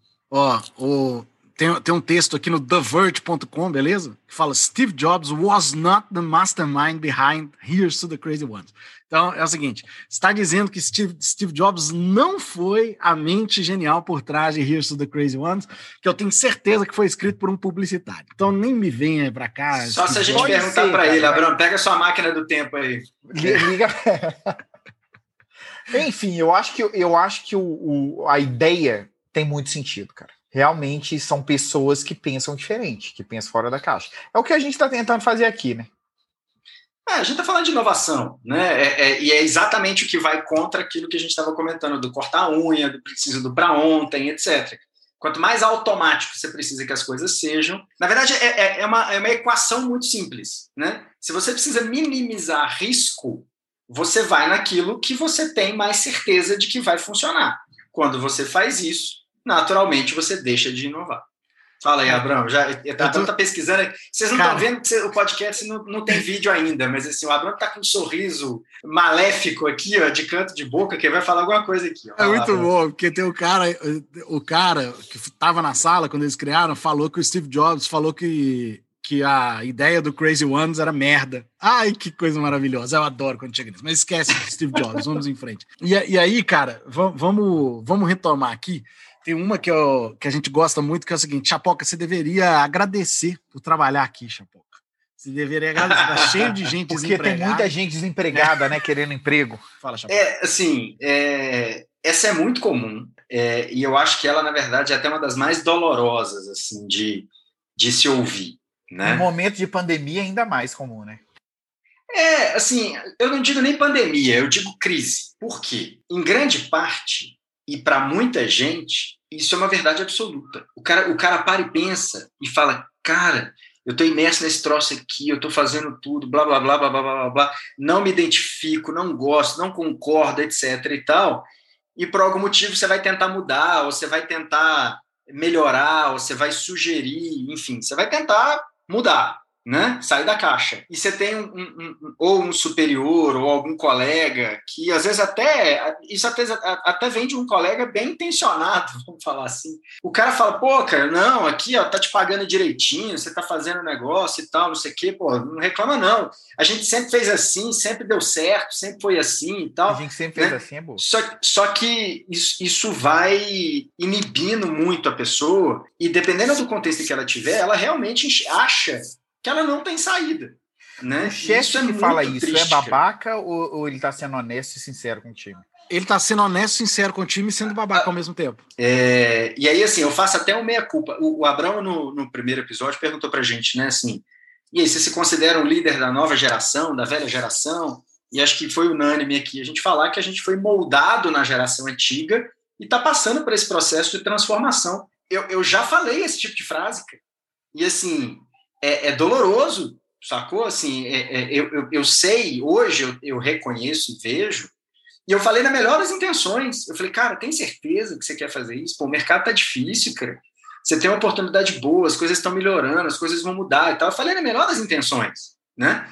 Ó, o, tem, tem um texto aqui no the verge ponto com, beleza? Que fala: Steve Jobs was not the mastermind behind Here's to the Crazy Ones. Então, é o seguinte, está dizendo que Steve, Steve Jobs não foi a mente genial por trás de Here's to the Crazy Ones, que eu tenho certeza que foi escrito por um publicitário. Então, nem me venha pra cá. Só Steve se a gente Jobs. perguntar para ele, Abramo, pega sua máquina do tempo aí. Liga... Enfim, eu acho que, eu acho que o, o, a ideia tem muito sentido, cara. Realmente são pessoas que pensam diferente, que pensam fora da caixa. É o que a gente está tentando fazer aqui, né? É, a gente está falando de inovação, né? É, é, e é exatamente o que vai contra aquilo que a gente estava comentando, do cortar a unha, do preciso do para ontem, etcétera. Quanto mais automático você precisa que as coisas sejam... Na verdade, é, é, é, uma, é uma equação muito simples, né? Se você precisa minimizar risco, você vai naquilo que você tem mais certeza de que vai funcionar. Quando você faz isso, naturalmente você deixa de inovar. Fala aí, Abramo. Já, o Abramo está pesquisando. Vocês não estão vendo que o podcast não, não tem vídeo ainda, mas assim, o Abramo está com um sorriso maléfico aqui, ó, de canto de boca, que vai falar alguma coisa aqui. Ó. É muito lá, bom, porque tem o cara, o cara que estava na sala quando eles criaram, falou que o Steve Jobs falou que, que a ideia do Crazy Ones era merda. Ai, que coisa maravilhosa. Eu adoro quando chega nisso. Mas esquece do Steve Jobs, vamos em frente. E, e aí, cara, vamos, vamos retomar aqui. Tem uma que, eu, que a gente gosta muito, que é o seguinte: Chapoca, você deveria agradecer por trabalhar aqui, Chapoca. Você deveria agradecer, tá cheio de gente Porque desempregada. tem muita gente desempregada, é. né, querendo emprego. Fala, Chapoca. É, assim, é, essa é muito comum, é, e eu acho que ela, na verdade, é até uma das mais dolorosas, assim, de, de se ouvir, né? No momento de pandemia, ainda mais comum, né? É, assim, eu não digo nem pandemia, eu digo crise. Por quê? Em grande parte, e para muita gente, isso é uma verdade absoluta. O cara, o cara para e pensa e fala, cara, eu estou imerso nesse troço aqui, eu estou fazendo tudo, blá, blá, blá, blá, blá, blá, blá, não me identifico, não gosto, não concordo, etc e tal, e por algum motivo você vai tentar mudar, ou você vai tentar melhorar, ou você vai sugerir, enfim, você vai tentar mudar, né? Sair da caixa. E você tem um, um, um, ou um superior, ou algum colega, que às vezes até, isso até, até vem de um colega bem intencionado, vamos falar assim. O cara fala, pô, cara, não, aqui, ó, tá te pagando direitinho, você tá fazendo negócio e tal, não sei o quê, pô, não reclama não. A gente sempre fez assim, sempre deu certo, sempre foi assim e tal. A gente sempre né? fez assim, é bom. Só, só que isso, isso vai inibindo muito a pessoa, e dependendo do contexto que ela tiver, ela realmente acha que ela não tem saída. Né? O chefe isso é que fala muito isso triste, é babaca ou, ou ele tá sendo honesto e sincero com o time? Ele tá sendo honesto, sincero com o time e sendo babaca ah, ao mesmo tempo. É, e aí, assim, eu faço até uma meia-culpa. O, o Abrão, no, no primeiro episódio, perguntou pra gente, né, assim, e aí, você se considera um líder da nova geração, da velha geração? E acho que foi unânime aqui a gente falar que a gente foi moldado na geração antiga e tá passando por esse processo de transformação. Eu, eu já falei esse tipo de frase, cara. E, assim, é, é doloroso, sacou? Assim, é, é, eu, eu, eu sei, hoje eu, eu reconheço e vejo. E eu falei na melhor das intenções. Eu falei, cara, tem certeza que você quer fazer isso? Pô, o mercado tá difícil, cara. Você tem uma oportunidade boa, as coisas estão melhorando, as coisas vão mudar e tal. Eu falei na melhor das intenções, né?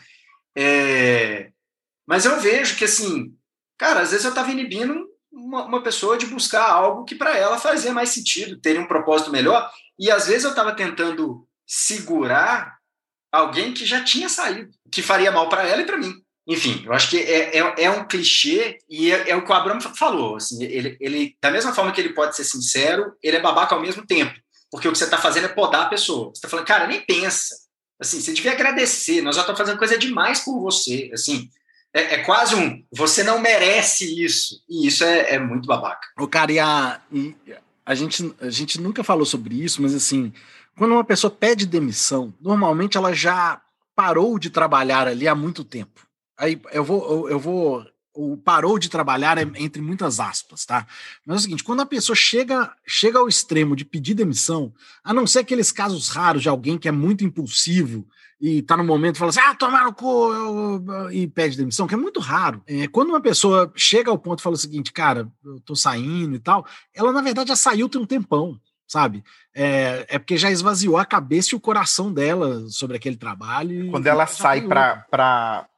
É... Mas eu vejo que, assim, cara, às vezes eu tava inibindo uma, uma pessoa de buscar algo que para ela fazia mais sentido, ter um propósito melhor. E às vezes eu tava tentando segurar alguém que já tinha saído, que faria mal para ela e para mim. Enfim, eu acho que é, é, é um clichê e é, é o que o Abramo falou. Assim, ele, ele, da mesma forma que ele pode ser sincero, ele é babaca ao mesmo tempo. Porque o que você está fazendo é podar a pessoa. Você está falando, cara, nem pensa. Assim, você devia agradecer, nós já estamos fazendo coisa demais por você. Assim, é, é quase um, você não merece isso. E isso é, é muito babaca. O cara, e a, e a, gente, a gente nunca falou sobre isso, mas assim, quando uma pessoa pede demissão, normalmente ela já parou de trabalhar ali há muito tempo. Aí eu vou, eu vou, o parou de trabalhar entre muitas aspas, tá? Mas é o seguinte, quando a pessoa chega, chega ao extremo de pedir demissão, a não ser aqueles casos raros de alguém que é muito impulsivo e tá no momento e fala assim, ah, tomar no cu, eu, eu, e pede demissão, que é muito raro. É, quando uma pessoa chega ao ponto e fala o seguinte, cara, eu tô saindo e tal, ela na verdade já saiu tem um tempão. Sabe? É, é porque já esvaziou a cabeça e o coração dela sobre aquele trabalho. Quando ela sai para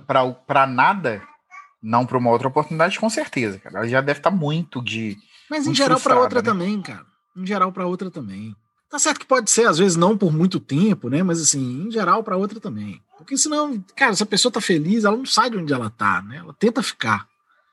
nada, não para uma outra oportunidade, com certeza, cara. Ela já deve estar tá muito de. Mas muito em geral para outra né? também, cara. Em geral para outra também. Tá certo que pode ser, às vezes não por muito tempo, né? Mas assim, em geral para outra também. Porque senão, cara, se a pessoa tá feliz, ela não sai de onde ela tá, né? Ela tenta ficar.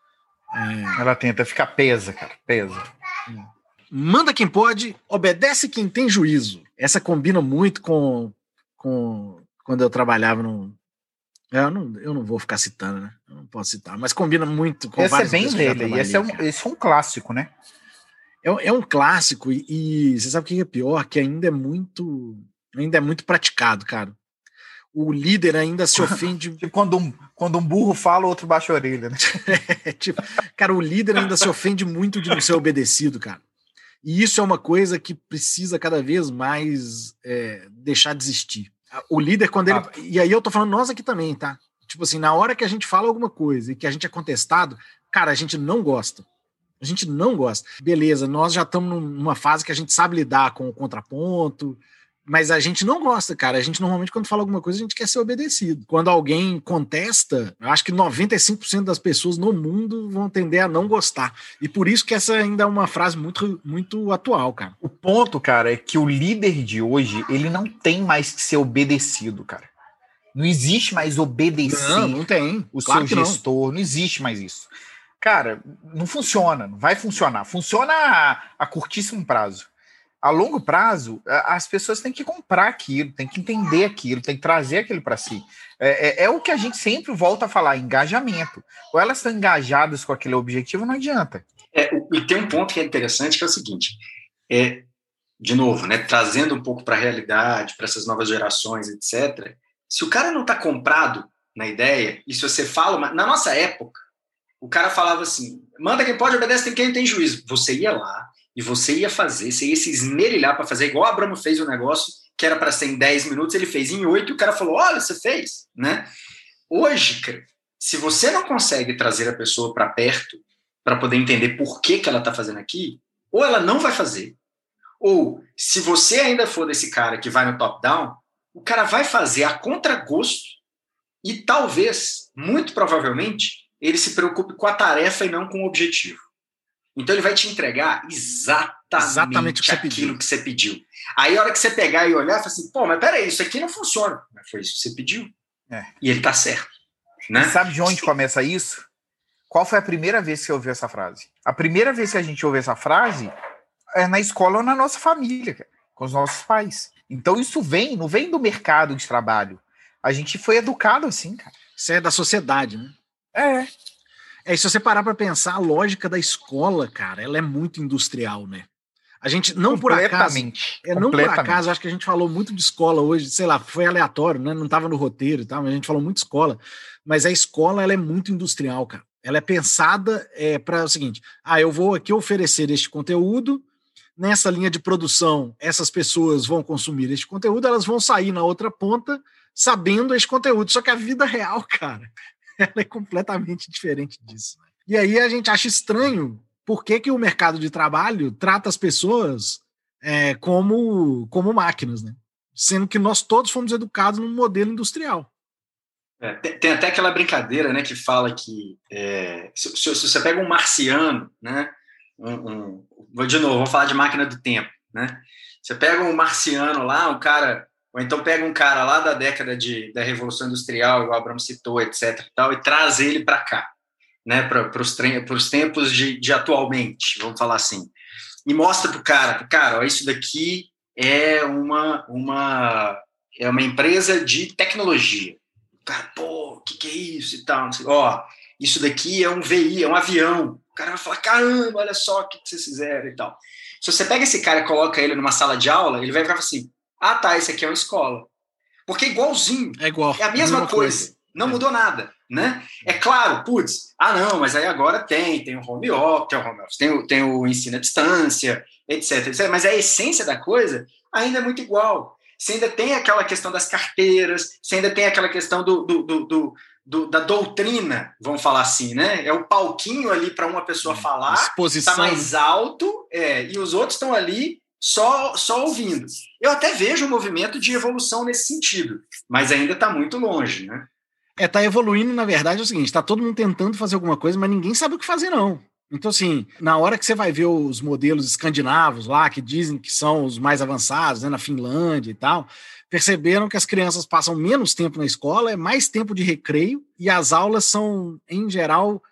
É... Ela tenta ficar pesa, cara. Pesa. É. Manda quem pode, obedece quem tem juízo. Essa combina muito com, com quando eu trabalhava no... Eu não, eu não vou ficar citando, né? Eu não posso citar, mas combina muito com esse vários... Esse é bem dele, e esse é, um, esse é um clássico, né? É, é um clássico, e, e você sabe o que é pior? Que ainda é muito, ainda é muito praticado, cara. O líder ainda se ofende... Tipo quando um, quando um burro fala, o outro baixa a orelha, né? é, tipo, cara, o líder ainda se ofende muito de não ser obedecido, cara. E isso é uma coisa que precisa cada vez mais é, deixar de existir. O líder, quando ele... Ah. E aí eu tô falando nós aqui também, tá? Tipo assim, na hora que a gente fala alguma coisa e que a gente é contestado, cara, a gente não gosta. A gente não gosta. Beleza, nós já estamos numa fase que a gente sabe lidar com o contraponto, mas a gente não gosta, cara. A gente normalmente, quando fala alguma coisa, a gente quer ser obedecido. Quando alguém contesta, eu acho que noventa e cinco por cento das pessoas no mundo vão tender a não gostar. E por isso que essa ainda é uma frase muito, muito atual, cara. O ponto, cara, é que o líder de hoje, ele não tem mais que ser obedecido, cara. Não existe mais obedecer não, não tem. o Claro seu gestor. Não. não existe mais isso. Cara, não funciona. Não vai funcionar. Funciona a, a curtíssimo prazo. A longo prazo, as pessoas têm que comprar aquilo, têm que entender aquilo, têm que trazer aquilo para si. É, é, é o que a gente sempre volta a falar, engajamento. Ou elas estão engajadas com aquele objetivo, não adianta. É, e tem um ponto que é interessante, que é o seguinte, é, de novo, né, trazendo um pouco para a realidade, para essas novas gerações, etcétera, se o cara não está comprado na ideia, e se você fala, na nossa época, o cara falava assim, manda quem pode, obedece quem tem juízo. Você ia lá, e você ia fazer, você ia se esmerilhar para fazer, igual o Abramo fez o negócio, que era para ser em dez minutos, ele fez em oito, e o cara falou, olha, você fez, né? Hoje, cara, se você não consegue trazer a pessoa para perto, para poder entender por que, que ela está fazendo aqui, ou ela não vai fazer, Ou, se você ainda for desse cara que vai no top-down, o cara vai fazer a contragosto e talvez, muito provavelmente, ele se preocupe com a tarefa e não com o objetivo. Então, ele vai te entregar exatamente, exatamente que aquilo pediu. que você pediu. Aí, a hora que você pegar e olhar, fala assim, pô, mas peraí, isso aqui não funciona. Mas foi isso que você pediu. É. E ele tá certo. Né? Sabe de onde começa isso? Qual foi a primeira vez que você ouviu essa frase? A primeira vez que a gente ouviu essa frase é na escola ou na nossa família, cara, com os nossos pais. Então isso vem, não vem do mercado de trabalho. A gente foi educado assim, cara. Isso é da sociedade, né? É. É, e se você parar para pensar, a lógica da escola, cara, ela é muito industrial, né? A gente, não por acaso, é, não por acaso, acho que a gente falou muito de escola hoje, sei lá, foi aleatório, né? Não estava no roteiro e tal, mas a gente falou muito de escola. Mas a escola, ela é muito industrial, cara. Ela é pensada é, para o seguinte, ah, eu vou aqui oferecer este conteúdo, nessa linha de produção, essas pessoas vão consumir este conteúdo, elas vão sair na outra ponta sabendo este conteúdo. Só que a vida real, cara, ela é completamente diferente disso. E aí a gente acha estranho por que, que o mercado de trabalho trata as pessoas é, como, como máquinas, né? Sendo que nós todos fomos educados num modelo industrial. É, tem, tem até aquela brincadeira, né, que fala que é, se, se, se você pega um marciano, né, um, um, vou de novo, vou falar de máquina do tempo, né? Você pega um marciano lá, um cara, ou então pega um cara lá da década de, da Revolução Industrial, igual o Abraham citou, etc, e, tal, e traz ele para cá, né, para os tempos de, de atualmente, vamos falar assim, e mostra para o cara, cara, ó, isso daqui é uma, uma, é uma empresa de tecnologia. O cara, pô, o que, que é isso e tal? Ó, isso daqui é um V I, é um avião. O cara vai falar, caramba, olha só o que, que vocês fizeram e tal. Se você pega esse cara e coloca ele numa sala de aula, ele vai ficar assim, ah, tá, esse aqui é uma escola. Porque é igualzinho. É igual. É a mesma, mesma coisa. coisa. Não é. mudou nada, né? É claro, putz, ah, não, mas aí agora tem, tem o home office, tem o, home office, tem o, tem o ensino à distância, etc, etcétera. Mas a essência da coisa ainda é muito igual. Você ainda tem aquela questão das carteiras, você ainda tem aquela questão do, do, do, do, do da doutrina, vamos falar assim, né? É o palquinho ali para uma pessoa falar, está mais alto, é, e os outros estão ali só, só ouvindo. Eu até vejo um movimento de evolução nesse sentido, mas ainda está muito longe, né? É, tá evoluindo, na verdade, é o seguinte, tá todo mundo tentando fazer alguma coisa, mas ninguém sabe o que fazer, não. Então, assim, na hora que você vai ver os modelos escandinavos lá, que dizem que são os mais avançados, né, na Finlândia e tal, perceberam que as crianças passam menos tempo na escola, é mais tempo de recreio, e as aulas são, em geral,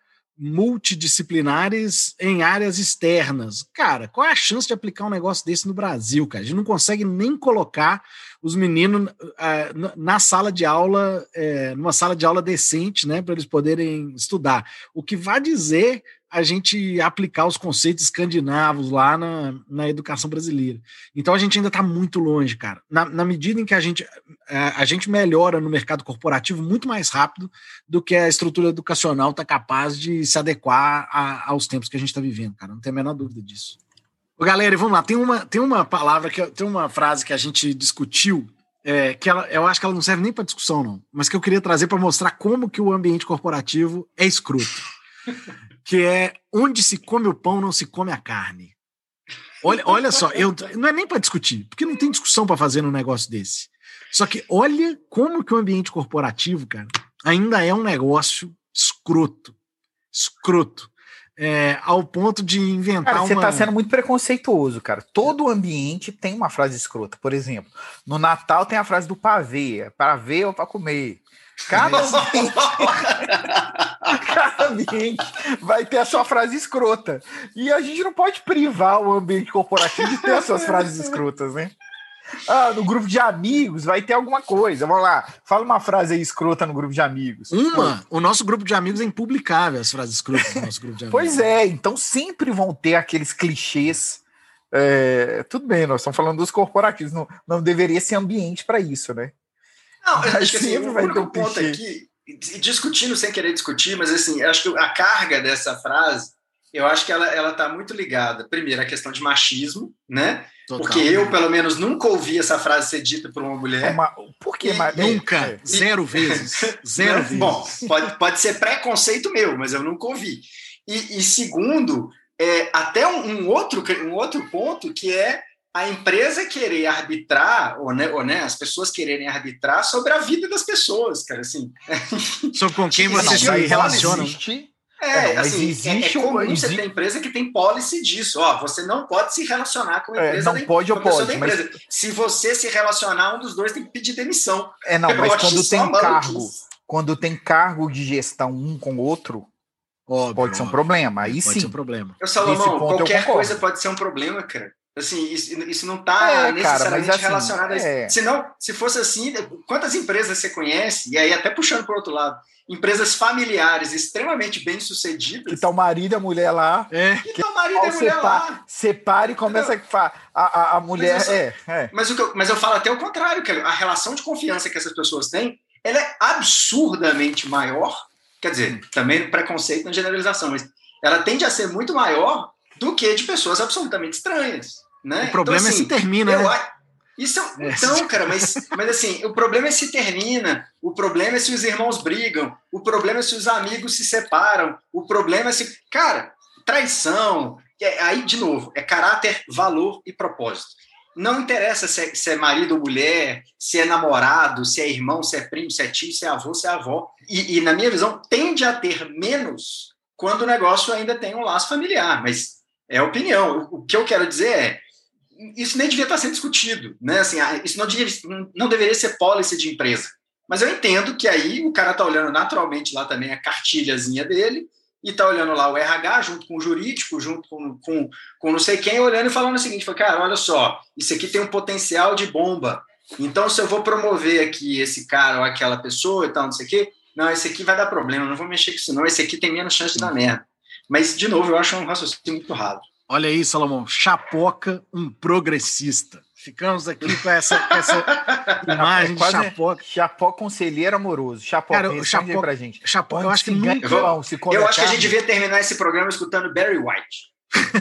multidisciplinares em áreas externas. Cara, qual é a chance de aplicar um negócio desse no Brasil, cara? A gente não consegue nem colocar os meninos uh, na sala de aula, uh, numa sala de aula decente, né, para eles poderem estudar. O que vai dizer a gente aplicar os conceitos escandinavos lá na, na educação brasileira. Então a gente ainda está muito longe, cara. Na, na medida em que a gente, a, a gente melhora no mercado corporativo muito mais rápido do que a estrutura educacional está capaz de se adequar a, aos tempos que a gente está vivendo, cara. Não tem a menor dúvida disso. Ô, galera, vamos lá. Tem uma, tem uma palavra, que tem uma frase que a gente discutiu, é, que ela, eu acho que ela não serve nem para discussão, não, mas que eu queria trazer para mostrar como que o ambiente corporativo é escroto. Que é onde se come o pão, não se come a carne. Olha, olha só, eu, não é nem para discutir, porque não tem discussão para fazer num negócio desse. Só que olha como que o ambiente corporativo, cara, ainda é um negócio escroto. Escroto. É, ao ponto de inventar cara, uma... Você está sendo muito preconceituoso, cara. Todo ambiente tem uma frase escrota. Por exemplo, no Natal tem a frase do pavê. Para ver ou para comer. Cada ambiente, cada ambiente vai ter a sua frase escrota. E a gente não pode privar o ambiente corporativo de ter as suas frases escrotas, né? Ah, no grupo de amigos vai ter alguma coisa. Vamos lá, fala uma frase aí escrota no grupo de amigos. Uma, o nosso grupo de amigos é impublicável, as frases escrotas do nosso grupo de amigos. Pois é, então sempre vão ter aqueles clichês. É, tudo bem, nós estamos falando dos corporativos, não, não deveria ser ambiente para isso, né? Não, eu acho que assim, o único ponto aqui, discutindo sem querer discutir, mas assim, eu acho que a carga dessa frase, eu acho que ela, ela tá muito ligada, primeiro, à questão de machismo, né? Total. Porque eu, pelo menos, nunca ouvi essa frase ser dita por uma mulher. Uma, por que? E, nunca, é, zero e, vezes, zero né? vezes. Bom, pode, pode ser preconceito meu, mas eu nunca ouvi. E, e segundo, é, até um, um, outro, um outro ponto que é a empresa querer arbitrar, ou, né, ou né, as pessoas quererem arbitrar sobre a vida das pessoas, cara, assim. Sobre com quem você Não, se mas relaciona. Existe, É, É, não, mas assim, existe é, é comum um- você exi- ter empresa que tem policy disso. Ó, você não pode se relacionar com a É, empresa não nem pode com a ou pessoa pode, da empresa. Se você se relacionar, um dos dois tem que pedir demissão. é, não, Eu mas acho quando só tem cargo, maluquice. quando tem cargo de gestão um com o outro, Óbvio, pode ser um óbvio. problema. Aí Pode sim. ser um problema. Eu, Salomão, ponto eu qualquer concordo. coisa pode ser um problema, cara. Assim, isso, isso não está É, cara, necessariamente mas assim, relacionado a isso. é. Se não, se fosse assim, quantas empresas você conhece? E aí, até puxando para o outro lado, empresas familiares extremamente bem-sucedidas. Que tá o marido e a mulher lá. É. Que tá o marido e a mulher separa, lá. separa e começa a, fa- a, a, a mulher. Mas eu só- é, é. Mas, o que eu, mas eu falo até o contrário, que a relação de confiança que essas pessoas têm, ela é absurdamente maior. Quer dizer, também preconceito na generalização, mas ela tende a ser muito maior do que de pessoas absolutamente estranhas. Né? O problema então, assim, é se termina, eu né? a- Isso é, É. então, cara, mas, mas assim, o problema é se termina, o problema é se os irmãos brigam, o problema é se os amigos se separam, o problema é se. Cara, traição, é- aí, de novo, é caráter, valor e propósito. Não interessa se é, se é marido ou mulher, se é namorado, se é irmão, se é primo, se é tio, se é avô, se é avó. E, e, na minha visão, tende a ter menos quando o negócio ainda tem um laço familiar, mas é opinião. O, o que eu quero dizer é isso nem devia estar sendo discutido, né? Assim, isso não, devia, não deveria ser policy de empresa. Mas eu entendo que aí o cara está olhando naturalmente lá também a cartilhazinha dele e está olhando lá o R H junto com o jurídico, junto com, com, com não sei quem, olhando e falando o seguinte, cara, olha só, isso aqui tem um potencial de bomba. Então, se eu vou promover aqui esse cara ou aquela pessoa e tal, não sei o quê, não, esse aqui vai dar problema, não vou mexer com isso não, esse aqui tem menos chance de dar merda. Mas, de novo, eu acho um raciocínio muito raro. Olha aí, Salomão, Chapoca, um progressista. Ficamos aqui com essa, com essa imagem É de quase Chapoca. Chapó conselheiro amoroso. Chapó, Cara, o responde Chapoca- aí pra gente. Chapoca, eu Onde acho que se ganha nunca- pão, se come Eu acho que a carne? gente devia terminar esse programa escutando Barry White.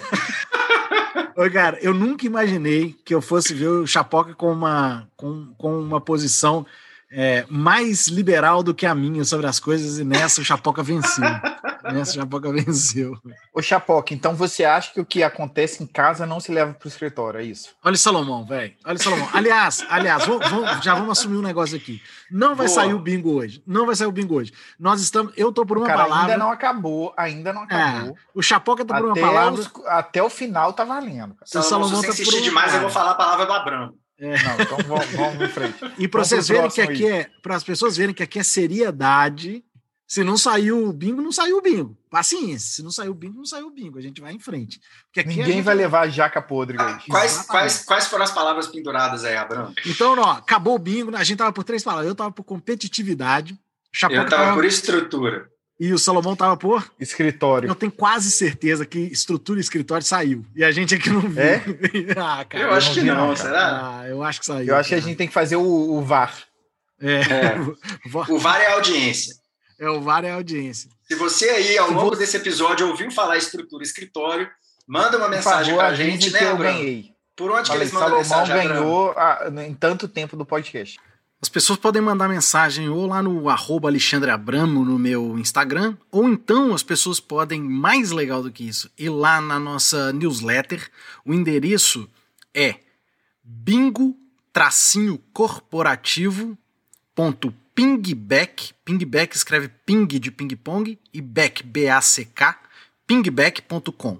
Ô, cara, eu nunca imaginei que eu fosse ver o Chapoca com uma, com, com uma posição é, mais liberal do que a minha sobre as coisas, e nessa o Chapoca venceu. Nessa o Chapoca venceu. Ô, Chapoca, então você acha que o que acontece em casa não se leva pro escritório, é isso? Olha o Salomão, velho. Olha o Salomão. Aliás, aliás, vamos, vamos- já vamos assumir um negócio aqui. Não vai Boa. sair o bingo hoje. Não vai sair o bingo hoje. Nós estamos. Eu tô por uma Cara, palavra. ainda não acabou, ainda não acabou. O Chapoca tá por uma Até, palavra. os- até o final tá valendo. Cara. O Salomão, Salomão se tá você por insistir uma demais, eu palavra. vou falar a palavra do Abramo. Não, então vamos, vamos em frente. E para Vamos vocês pro verem que próximo aqui é. Para as pessoas verem que aqui é seriedade. Se não saiu o bingo, não saiu o bingo. Paciência. Se não saiu o bingo, não saiu o bingo. A gente vai em frente. Porque aqui a Ninguém gente- vai levar a jaca podre Ah, hoje. quais, Exatamente. quais, quais foram as palavras penduradas aí, Abramo? Então, ó, acabou o bingo. A gente tava por três palavras. Eu tava por competitividade. O Chapoca Eu tava tava- por estrutura. E o Salomão tava por. Escritório. Eu tenho quase certeza que estrutura e escritório saiu. E a gente aqui não viu. É? ah, cara. Eu acho não que vi, não, não, cara. será? Ah, eu acho que saiu. Eu acho que a cara. gente tem que fazer o, o V A R. É. É. Vo- O V A R é a audiência. é o V A R é a audiência. Se você aí, ao Se longo você- desse episódio, ouviu falar estrutura e escritório, manda uma Por mensagem favor, pra gente, avisem né, que eu Abramo? ganhei. Por onde que Falei, eles mandam Salomão mensagem, Abramo? ganhou a- em tanto tempo do podcast. As pessoas podem mandar mensagem ou lá no arroba Alexandre Abramo no meu Instagram, ou então as pessoas podem, mais legal do que isso, ir lá na nossa newsletter. O endereço é bingo-corporativo.pingback, pingback escreve ping de ping-pong e back, B A C K, pingback ponto com,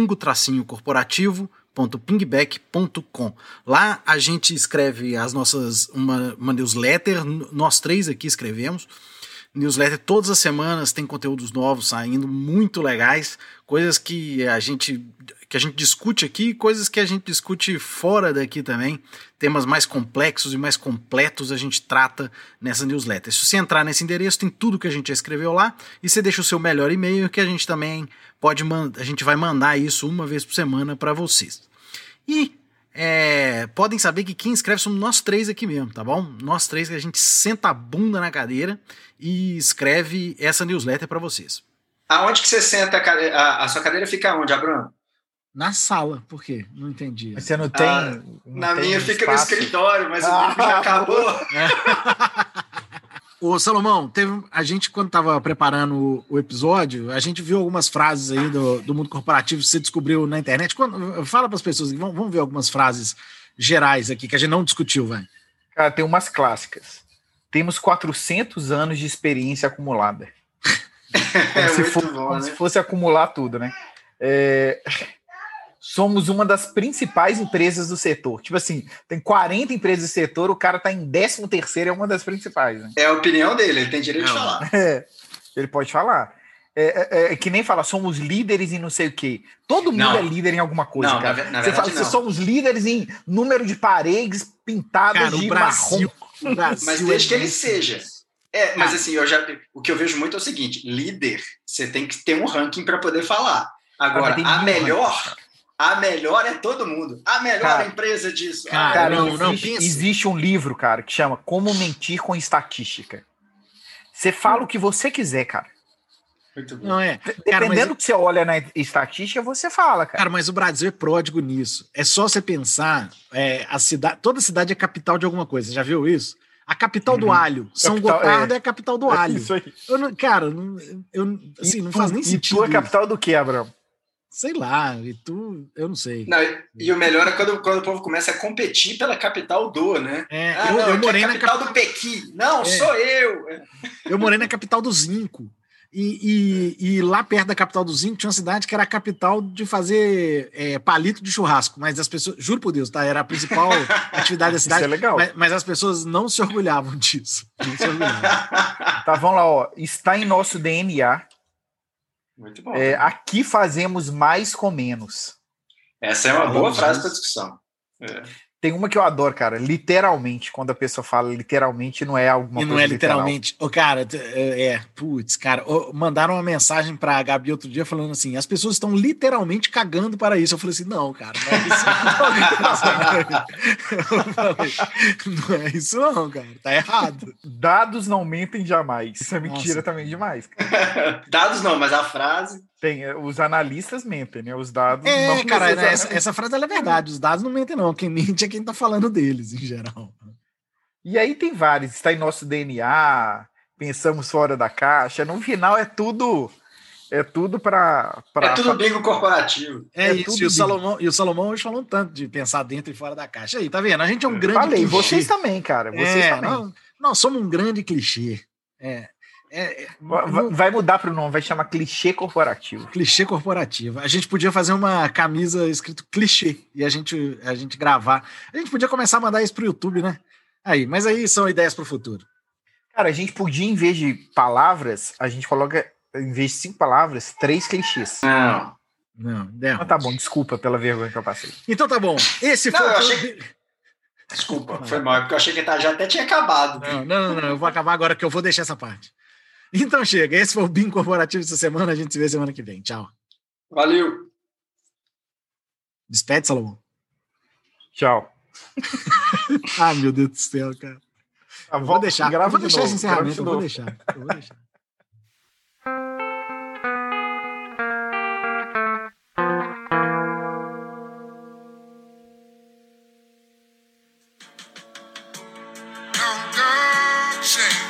bingo-corporativo.pingback ponto com. Lá a gente escreve as nossas, uma, uma newsletter, nós três aqui escrevemos, newsletter todas as semanas, tem conteúdos novos saindo, muito legais, coisas que a gente que a gente discute aqui, coisas que a gente discute fora daqui também, temas mais complexos e mais completos a gente trata nessa newsletter. Se você entrar nesse endereço, tem tudo que a gente já escreveu lá, e você deixa o seu melhor e-mail, que a gente também pode mandar, a gente vai mandar isso uma vez por semana para vocês. E é, podem saber que quem escreve somos nós três aqui mesmo, tá bom? Nós três que a gente senta a bunda na cadeira e escreve essa newsletter para vocês. Aonde que você senta? A, cade- a- a sua cadeira fica onde, Abramo? Na sala, por quê? Não entendi. Mas você não tem. Ah, não Na tem minha fica espaço. no escritório, mas o Ah, bico já acabou. Ô, Salomão, teve, a gente, quando estava preparando o, o episódio, a gente viu algumas frases aí do, do mundo corporativo que você descobriu na internet. Quando, fala para as pessoas, vamos, vamos ver algumas frases gerais aqui, que a gente não discutiu, vai. Cara, tem umas clássicas. Temos quatrocentos anos de experiência acumulada. É se muito for, bom, como né? se fosse acumular tudo, né? É... Somos uma das principais empresas do setor. Tipo assim, tem quarenta empresas do setor, o cara tá em décimo terceiro, é uma das principais. Né? É a opinião dele, ele tem direito de Não. falar. É, ele pode falar. É, é, é que nem fala, somos líderes em não sei o quê. Todo mundo Não. é líder em alguma coisa, Não, cara. na ve- na Você verdade, fala, não. somos líderes em número de paredes pintadas Cara, de o Brasil, marrom. o Brasil Mas desde é que ele muito seja. isso. É, mas Cara. assim, eu já, o que eu vejo muito é o seguinte: líder, você tem que ter um ranking para poder falar. Agora, Cara, mas tem a mil melhor, rankings, cara. a melhor é todo mundo. A melhor Cara, empresa disso. cara, a Cara, melhor- não, não, existe, pensa. existe um livro, cara, que chama Como Mentir com Estatística. Você fala o que você quiser, cara. Muito bom. Não é. Cara, Dependendo mas, do que você olha na estatística, você fala, cara. cara, mas o Brasil é pródigo nisso. É só você pensar, é, a cidade, toda cidade é capital de alguma coisa. Já viu isso? A capital do Uhum. alho. São Capital- Gotardo é. é. a capital do É alho. isso aí. Eu não, cara, não- eu, assim, E não tu- faz nem e sentido. tu é isso. capital do que, Abraão? Sei lá, e tu, eu não sei. Não, e, e o melhor é quando, quando o povo começa a competir pela capital do, né? É, ah, eu, não, eu aqui morei é a na capital cap- do Pequim. Não, É. sou eu. eu morei na capital do zinco. E, e, e lá perto da capital do zinco tinha uma cidade que era a capital de fazer é, palito de churrasco. Mas as pessoas, juro por Deus, tá? Era a principal atividade da cidade. Isso é legal. Mas, mas as pessoas não se orgulhavam disso. Não se orgulhavam. Tá, vamos lá, ó. Está em nosso D N A. Muito bom. É, aqui fazemos mais com menos. Essa é uma Falou boa frase disso. para discussão. É. Tem uma que eu adoro, cara. Literalmente, quando a pessoa fala literalmente, não é alguma E coisa não é literal. literalmente. Ô, cara, t- é, é, putz, cara, ô, mandaram uma mensagem pra Gabi outro dia falando assim: as pessoas estão literalmente cagando para isso. Eu falei assim: não, cara, não é isso. Eu falei, não é isso, não, cara, tá errado. Dados não mentem jamais. Isso é mentira Nossa. também demais. Dados não, mas a frase. Tem, é, os analistas mentem, né? Os dados É, não cara, necessariamente. essa, essa frase ela é verdade. Os dados não mentem, não. Quem mente é quem tá falando deles, em geral. E aí tem vários. Está em nosso D N A, pensamos fora da caixa. No final é tudo. É tudo para. É tudo bingo corporativo. É, É isso. tudo E o, bingo. Salomão, e o Salomão hoje falou um tanto de pensar dentro e fora da caixa. Aí, tá vendo? A gente é um grande Falei, clichê. vocês também, cara. Vocês É, também. nós, nós somos um grande clichê. É, é, é, Va- no- Vai mudar para o nome, vai chamar clichê corporativo. clichê corporativo. A gente podia fazer uma camisa escrito clichê e a gente, a gente gravar. A gente podia começar a mandar isso pro YouTube, né? Aí, mas aí são ideias pro futuro. Cara, a gente podia, em vez de palavras, a gente coloca, em vez de cinco palavras, três clichês. Não. Não, deu. Mas tá bom, desculpa pela vergonha que eu passei. Então tá bom. Esse Não, foi eu o. achei- Desculpa, foi mal, é porque eu achei que tá- já até tinha acabado. Não, não, não, não, eu vou acabar agora que eu vou deixar essa parte. Então chega, esse foi o Bingo Corporativo essa semana, a gente se vê semana que vem. Tchau. Valeu. Despede, Salomão. Tchau. Ah, meu Deus do céu, cara. Tá, Eu vou deixar, eu grava vou de deixar novo, esse encerramento, grava de eu vou novo. deixar. Eu vou deixar. Don't go change.